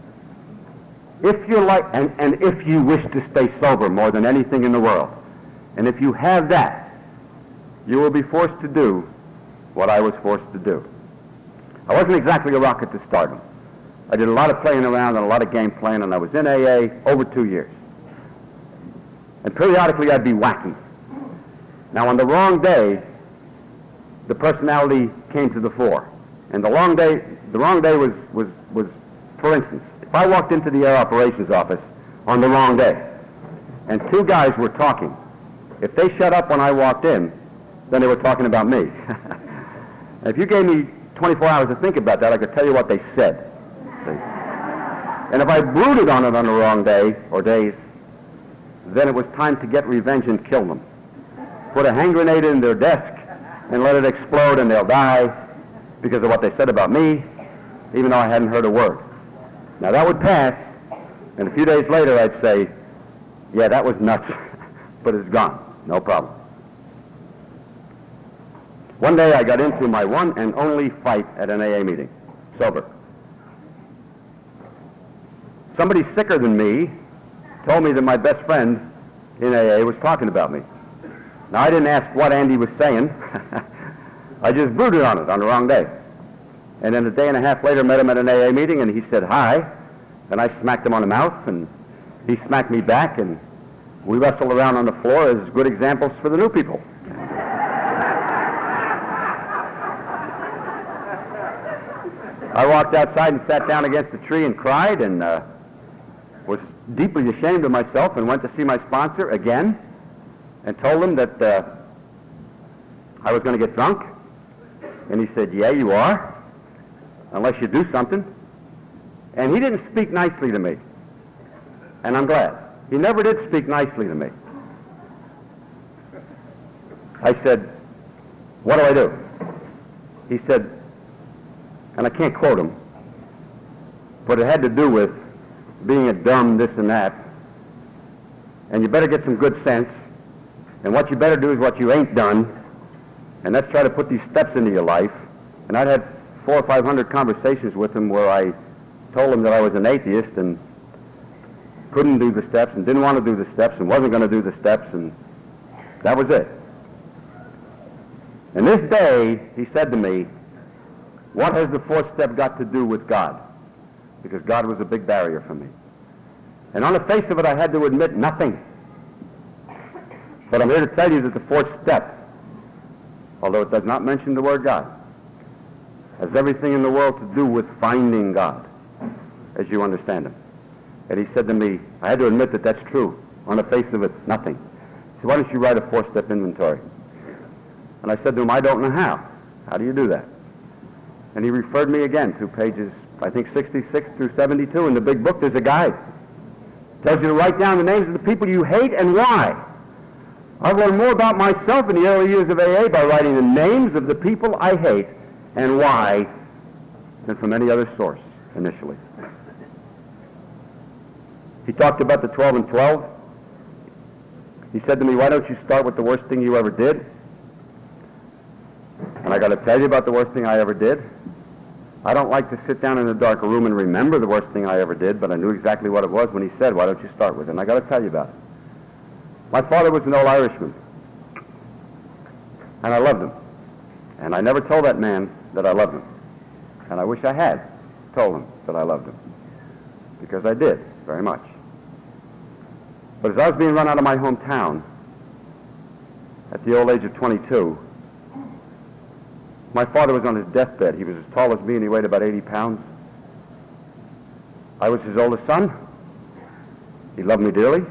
If you're like, and, and if you wish to stay sober more than anything in the world, and if you have that, you will be forced to do what I was forced to do. I wasn't exactly a rocket to stardom. I did a lot of playing around and a lot of game playing, and I was in A A over two years. And periodically I'd be wacky. Now, on the wrong day, the personality came to the fore. And the long day, the wrong day was, was, was, for instance, if I walked into the air operations office on the wrong day, and two guys were talking, if they shut up when I walked in, then they were talking about me. If you gave me twenty-four hours to think about that, I could tell you what they said. See? And if I brooded on it on the wrong day, or days, then it was time to get revenge and kill them. Put a hand grenade in their desk and let it explode and they'll die. because of what they said about me, even though I hadn't heard a word. Now that would pass, and a few days later I'd say, yeah, that was nuts, but it's gone, no problem. One day I got into my one and only fight at an A A meeting, sober. Somebody sicker than me told me that my best friend in A A was talking about me. Now, I didn't ask what Andy was saying. I just brooded on it on the wrong day. And then a day and a half later, met him at an A A meeting, and he said hi, and I smacked him on the mouth, and he smacked me back, and we wrestled around on the floor as good examples for the new people. I walked outside and sat down against a tree and cried, and uh, was deeply ashamed of myself, and went to see my sponsor again and told him that uh, I was going to get drunk. And he said, yeah, you are, unless you do something. And he didn't speak nicely to me, and I'm glad. He never did speak nicely to me. I said, what do I do? He said, and I can't quote him, but it had to do with being a dumb this and that, and you better get some good sense, and what you better do is what you ain't done, and let's try to put these steps into your life. And I'd had four or five hundred conversations with him where I told him that I was an atheist and couldn't do the steps and didn't want to do the steps and wasn't going to do the steps, and that was it. And this day, he said to me, what has the fourth step got to do with God? Because God was a big barrier for me. And on the face of it, I had to admit nothing. But I'm here to tell you that the fourth step, although it does not mention the word God, has everything in the world to do with finding God, as you understand him. And he said to me, I had to admit that that's true. On the face of it, nothing. He said, why don't you write a four-step inventory? And I said to him, I don't know how. How do you do that? And he referred me again to pages, I think, sixty-six through seventy-two in the big book. There's a guide. Tells you to write down the names of the people you hate and why. I've learned more about myself in the early years of A A by writing the names of the people I hate and why than from any other source initially. He talked about the twelve and twelve. He said to me, why don't you start with the worst thing you ever did? And I got to tell you about the worst thing I ever did. I don't like to sit down in a dark room and remember the worst thing I ever did, but I knew exactly what it was when he said, why don't you start with it? And I got to tell you about it. My father was an old Irishman, and I loved him. And I never told that man that I loved him. And I wish I had told him that I loved him, because I did, very much. But as I was being run out of my hometown at the old age of twenty-two, my father was on his deathbed. He was as tall as me, and he weighed about eighty pounds. I was his oldest son. He loved me dearly.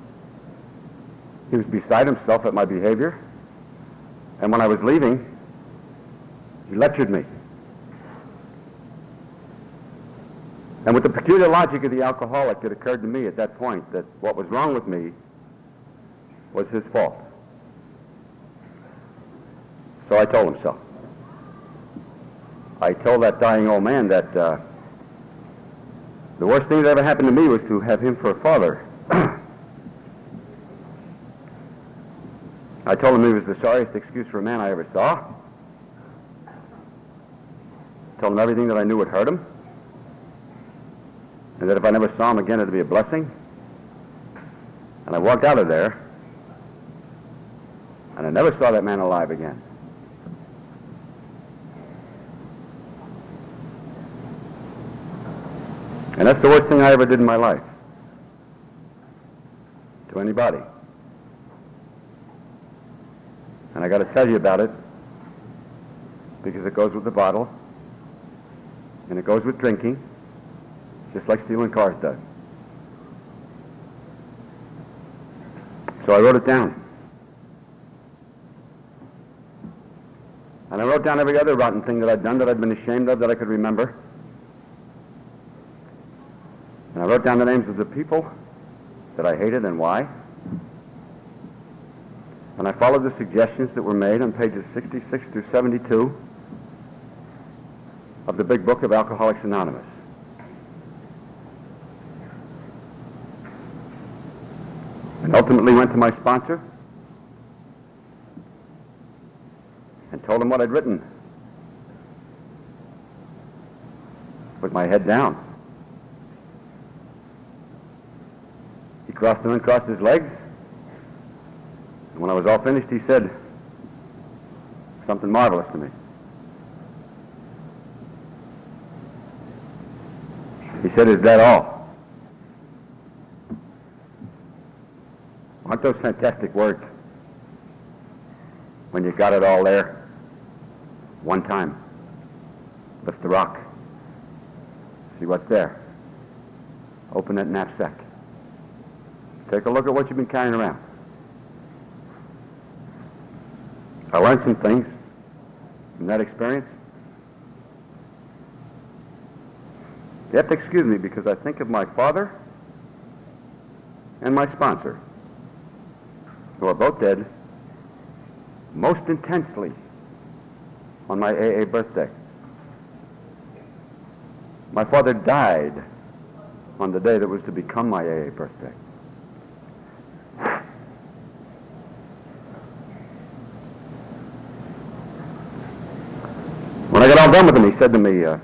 He was beside himself at my behavior. And when I was leaving, he lectured me. And with the peculiar logic of the alcoholic, it occurred to me at that point that what was wrong with me was his fault. So I told him so. I told that dying old man that uh, the worst thing that ever happened to me was to have him for a father. I told him he was the sorriest excuse for a man I ever saw. Told him everything that I knew would hurt him, and that if I never saw him again, it would be a blessing. And I walked out of there, and I never saw that man alive again. And that's the worst thing I ever did in my life, to anybody. And I got to tell you about it because it goes with the bottle, and it goes with drinking, just like stealing cars does. So I wrote it down. And I wrote down every other rotten thing that I'd done that I'd been ashamed of that I could remember. And I wrote down the names of the people that I hated and why. And I followed the suggestions that were made on pages sixty-six through seventy-two. of the big book of Alcoholics Anonymous. And ultimately went to my sponsor and told him what I'd written with my head down. He crossed them and crossed his legs. And when I was all finished, he said something marvelous to me. He said, "Is that all?" Aren't those fantastic words? When you got it all there, one time, lift the rock, see what's there, open that knapsack, take a look at what you've been carrying around. I learned some things from that experience. You have to excuse me because I think of my father and my sponsor, who are both dead, most intensely on my A A birthday. My father died on the day that was to become my A A birthday. When I got all done with him, he said to me, uh,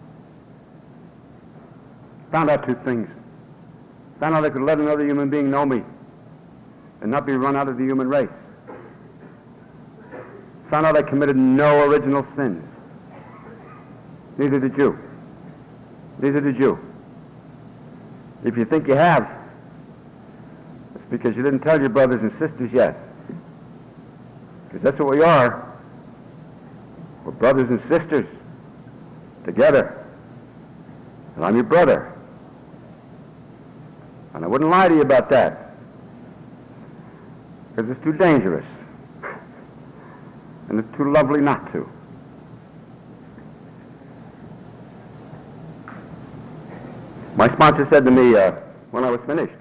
found out two things. Found out I could let another human being know me and not be run out of the human race. Found out I committed no original sins. Neither did you. Neither did you. If you think you have, it's because you didn't tell your brothers and sisters yet. Because that's what we are. We're brothers and sisters together. And I'm your brother. And I wouldn't lie to you about that. Because it's too dangerous. And it's too lovely not to. My sponsor said to me uh, when I was finished,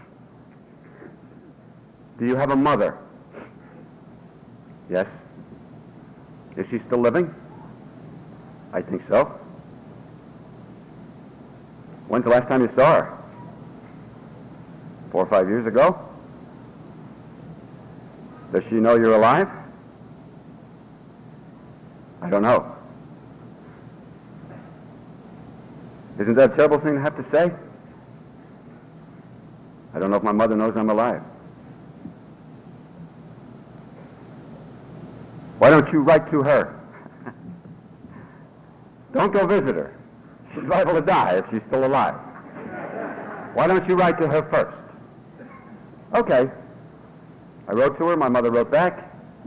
"Do you have a mother?" "Yes." "Is she still living?" "I think so." "When's the last time you saw her?" Four or five years ago." "Does she know you're alive?" "I don't know." "Isn't that a terrible thing to have to say?" "I don't know if my mother knows I'm alive." "Why don't you write to her?" "Don't go visit her. She's liable to die if she's still alive. Why don't you write to her first?" "Okay." I wrote to her. My mother wrote back.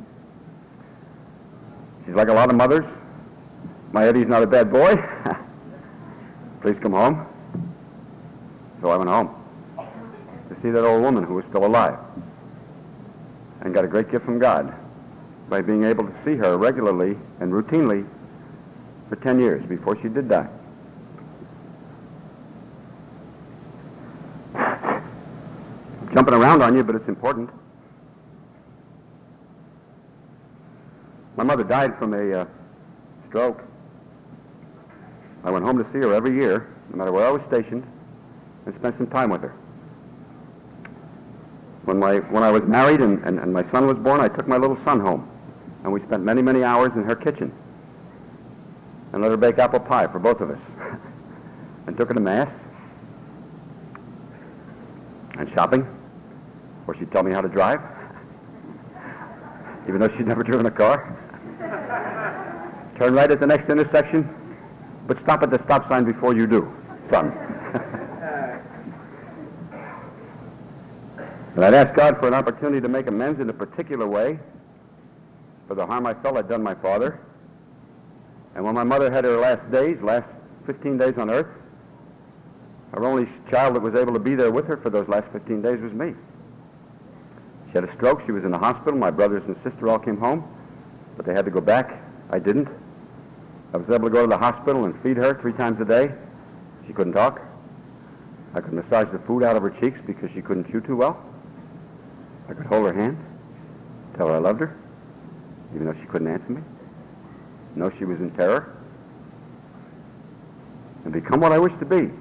She's like a lot of mothers. "My Eddie's not a bad boy. Please come home." So I went home to see that old woman who was still alive and got a great gift from God by being able to see her regularly and routinely for ten years before she did die. Jumping around on you, but it's important. My mother died from a uh, stroke. I went home to see her every year, no matter where I was stationed, and spent some time with her. When my when I was married and, and, and my son was born, I took my little son home, and we spent many, many hours in her kitchen and let her bake apple pie for both of us and took her to Mass and shopping, where she'd tell me how to drive, even though she'd never driven a car. Turn right at the next intersection, but stop at the stop sign before you do, son. And I'd ask God for an opportunity to make amends in a particular way for the harm I felt I'd done my father. And when my mother had her last days, last fifteen days on earth, her only child that was able to be there with her for those last fifteen days was me. She had a stroke. She was in the hospital. My brothers and sister all came home, but they had to go back. I didn't. I was able to go to the hospital and feed her three times a day. She couldn't talk. I could massage the food out of her cheeks because she couldn't chew too well. I could hold her hand, tell her I loved her, even though she couldn't answer me. Know she was in terror. and become what I wish to be.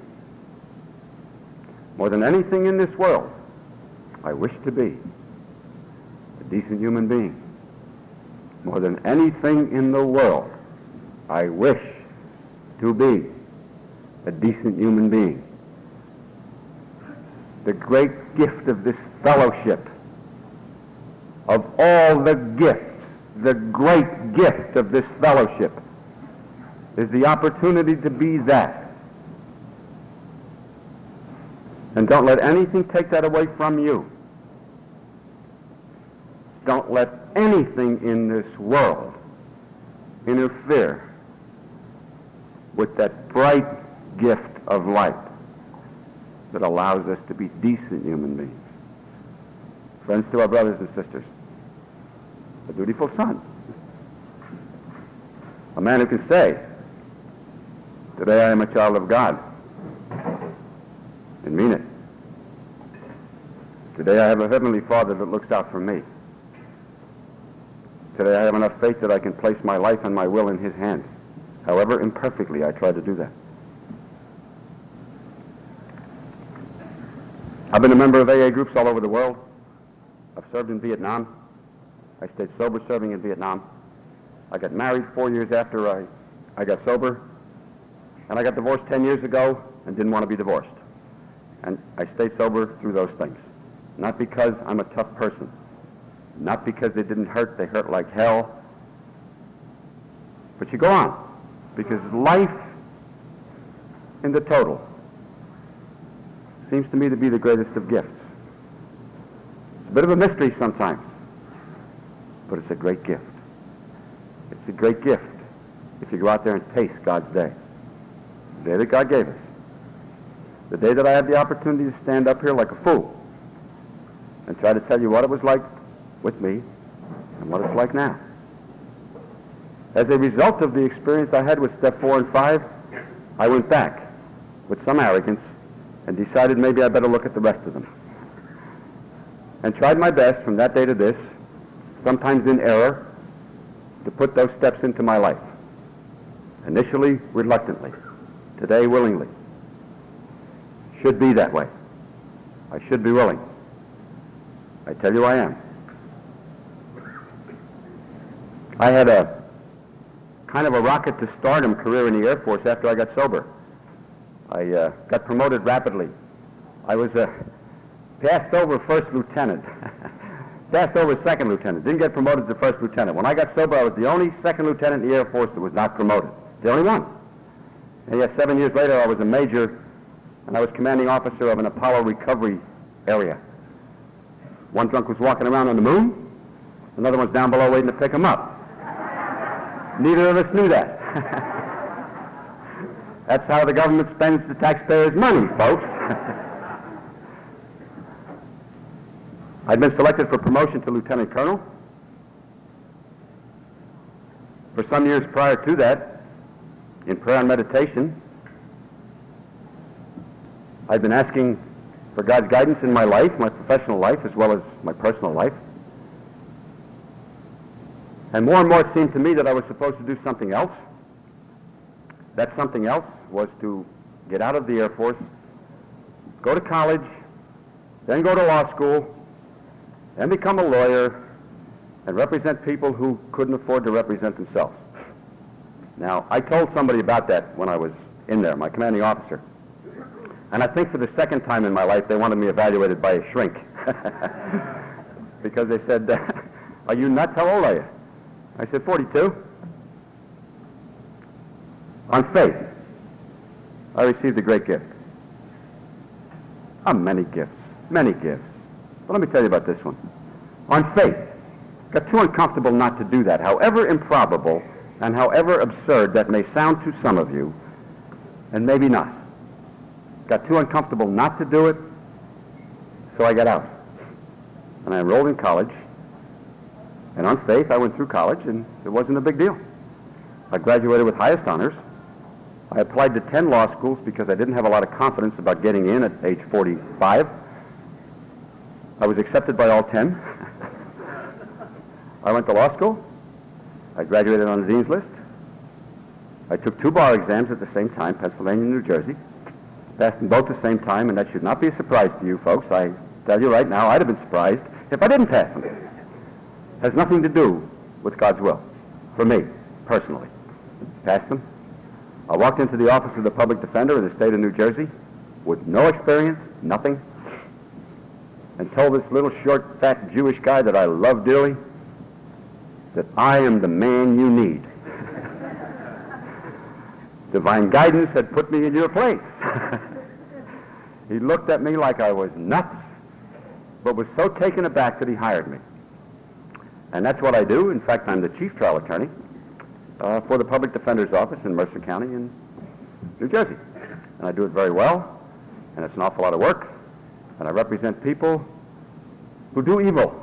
More than anything in this world, I wish to be a decent human being. More than anything in the world, I wish to be a decent human being. The great gift of this fellowship, of all the gifts, the great gift of this fellowship is the opportunity to be that. And don't let anything take that away from you. Don't let anything in this world interfere with that bright gift of light that allows us to be decent human beings. Friends, to our brothers and sisters, a dutiful son, a man who can say, today I am a child of God, and mean it. Today I have a heavenly Father that looks out for me. Today I have enough faith that I can place my life and my will in his hands. However imperfectly I try to do that. I've been a member of A A groups all over the world. I've served in Vietnam. I stayed sober serving in Vietnam. I got married four years after I, I got sober. And I got divorced ten years ago and didn't want to be divorced. And I stayed sober through those things. Not because I'm a tough person. Not because they didn't hurt. They hurt like hell. But you go on. Because life in the total seems to me to be the greatest of gifts. It's a bit of a mystery sometimes, but it's a great gift. It's a great gift if you go out there and taste God's day. The day that God gave us. The day that I had the opportunity to stand up here like a fool and try to tell you what it was like with me and what it's like now. As a result of the experience I had with step four and five, I went back with some arrogance and decided maybe I better look at the rest of them. And tried my best from that day to this, sometimes in error, to put those steps into my life. Initially, reluctantly. Today, willingly. Should be that way. I should be willing. I tell you I am. I had a kind of a rocket to stardom career in the Air Force after I got sober. I uh, got promoted rapidly. I was a passed over first lieutenant. Passed over second lieutenant. Didn't get promoted to first lieutenant. When I got sober, I was the only second lieutenant in the Air Force that was not promoted. The only one. And yet seven years later, I was a major, and I was commanding officer of an Apollo recovery area. One drunk was walking around on the moon. Another one's down below waiting to pick him up. Neither of us knew that. That's how the government spends the taxpayers' money, folks. I'd been selected for promotion to lieutenant colonel. For some years prior to that, in prayer and meditation, I'd been asking for God's guidance in my life, my professional life, as well as my personal life. And more and more it seemed to me that I was supposed to do something else. That something else was to get out of the Air Force, go to college, then go to law school, and become a lawyer and represent people who couldn't afford to represent themselves. Now, I told somebody about that when I was in there, my commanding officer. And I think for the second time in my life, they wanted me evaluated by a shrink. Because they said, are you nuts? How old are you? I said, forty-two. On faith, I received a great gift. Oh, many gifts, many gifts. But let me tell you about this one. On faith, got too uncomfortable not to do that, however improbable and however absurd that may sound to some of you, and maybe not. Got too uncomfortable not to do it, so I got out. And I enrolled in college, and on faith I went through college, and it wasn't a big deal. I graduated with highest honors. I applied to ten law schools because I didn't have a lot of confidence about getting in at age forty-five. I was accepted by all ten. I went to law school. I graduated on the dean's list. I took two bar exams at the same time, Pennsylvania and New Jersey. Passed them both at the same time, and that should not be a surprise to you folks. I tell you right now, I'd have been surprised if I didn't pass them. It has nothing to do with God's will, for me, personally. Passed them. I walked into the office of the public defender in the state of New Jersey with no experience, nothing, and told this little short, fat Jewish guy that I love dearly that I am the man you need. Divine guidance had put me in your place. He looked at me like I was nuts, but was so taken aback that he hired me. And that's what I do. In fact, I'm the chief trial attorney uh, for the public defender's office in Mercer County in New Jersey. And I do it very well, and it's an awful lot of work, and I represent people who do evil.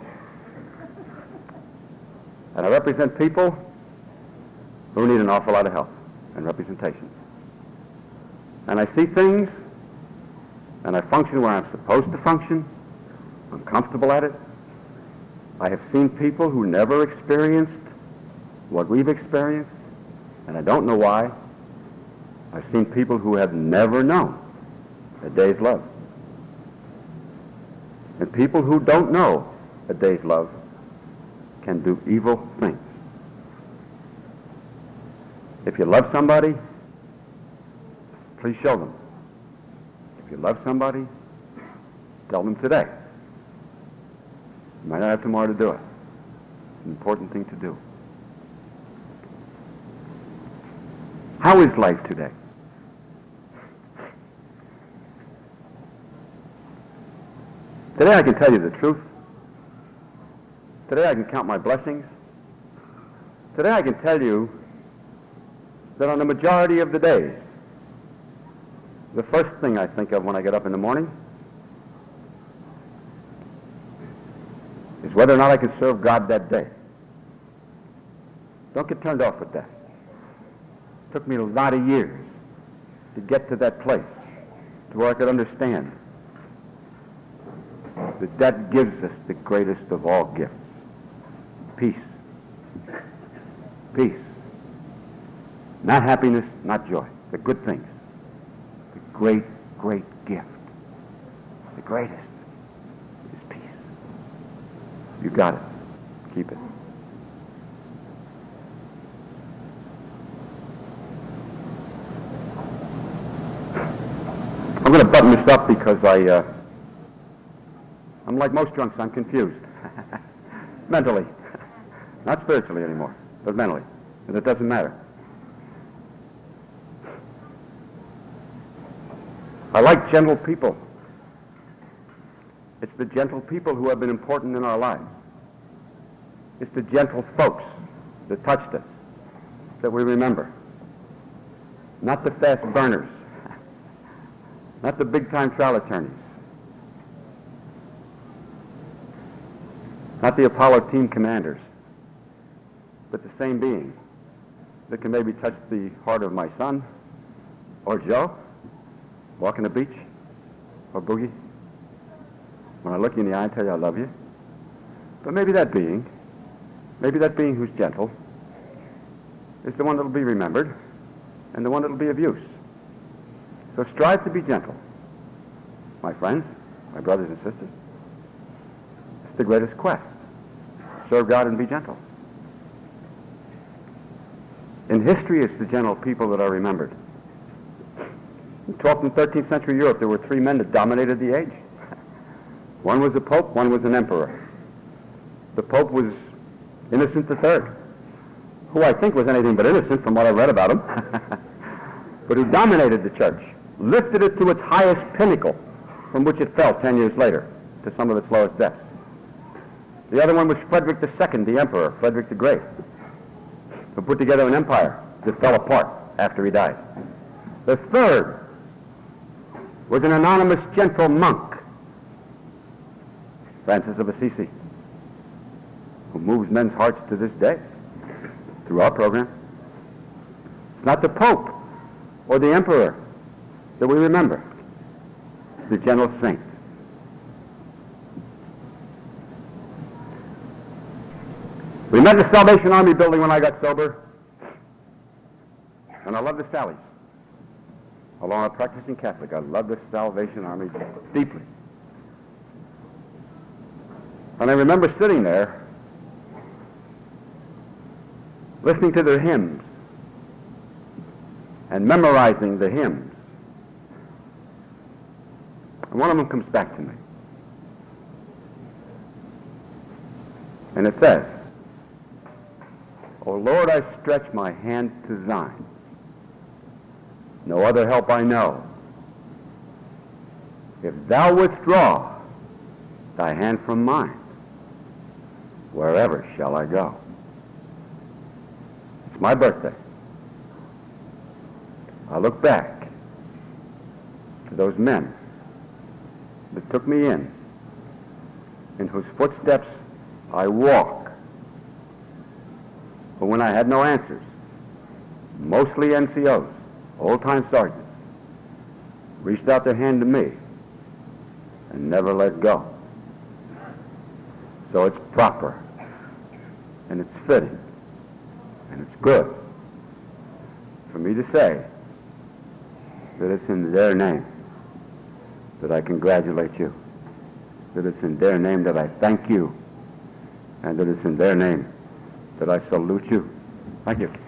And I represent people who need an awful lot of help and representation. And I see things, and I function where I'm supposed to function. I'm comfortable at it. I have seen people who never experienced what we've experienced, and I don't know why. I've seen people who have never known a day's love. And people who don't know a day's love can do evil things. If you love somebody, please show them. If you love somebody, tell them today. You might not have tomorrow to do it. It's an important thing to do. How is life today? Today I can tell you the truth. Today I can count my blessings. Today I can tell you that on the majority of the days, the first thing I think of when I get up in the morning is whether or not I can serve God that day. Don't get turned off with that. It took me a lot of years to get to that place, to where I could understand that that gives us the greatest of all gifts. Peace. Peace. Not happiness, not joy. The good things. The great, great gift. The greatest is peace. You got it. Keep it. I'm going to button this up because I, uh, I'm like most drunks, I'm confused. Mentally. Not spiritually anymore, but mentally. And it doesn't matter. I like gentle people. It's the gentle people who have been important in our lives. It's the gentle folks that touched us that we remember. Not the fast burners. Not the big-time trial attorneys. Not the Apollo team commanders. But the same being that can maybe touch the heart of my son, or Joe, walking the beach, or Boogie. When I look you in the eye and tell you I love you. But maybe that being, maybe that being who's gentle, is the one that will be remembered, and the one that will be of use. So strive to be gentle, my friends, my brothers and sisters. It's the greatest quest. Serve God and be gentle. In history, it's the gentle people that are remembered. In twelfth and thirteenth century Europe, there were three men that dominated the age. One was a pope, one was an emperor. The pope was Innocent the Third, who I think was anything but innocent from what I read about him, but who dominated the church, lifted it to its highest pinnacle, from which it fell ten years later to some of its lowest depths. The other one was Frederick the Second, the emperor, Frederick the Great, who put together an empire that fell apart after he died. The third was an anonymous gentle monk, Francis of Assisi, who moves men's hearts to this day through our program. It's not the Pope or the Emperor that we remember. It's the gentle saint. We met in the Salvation Army building when I got sober. And I love the Sallies. Although I'm a practicing Catholic, I love the Salvation Army deeply. And I remember sitting there listening to their hymns and memorizing the hymns. And one of them comes back to me. And it says, "O Lord, I stretch my hand to thine. No other help I know. If thou withdraw thy hand from mine, wherever shall I go?" It's my birthday. I look back to those men that took me in, in whose footsteps I walk. But when I had no answers, mostly N C Os, old-time sergeants, reached out their hand to me and never let go. So it's proper, and it's fitting, and it's good for me to say that it's in their name that I congratulate you, that it's in their name that I thank you, and that it's in their name that I salute you. Thank you.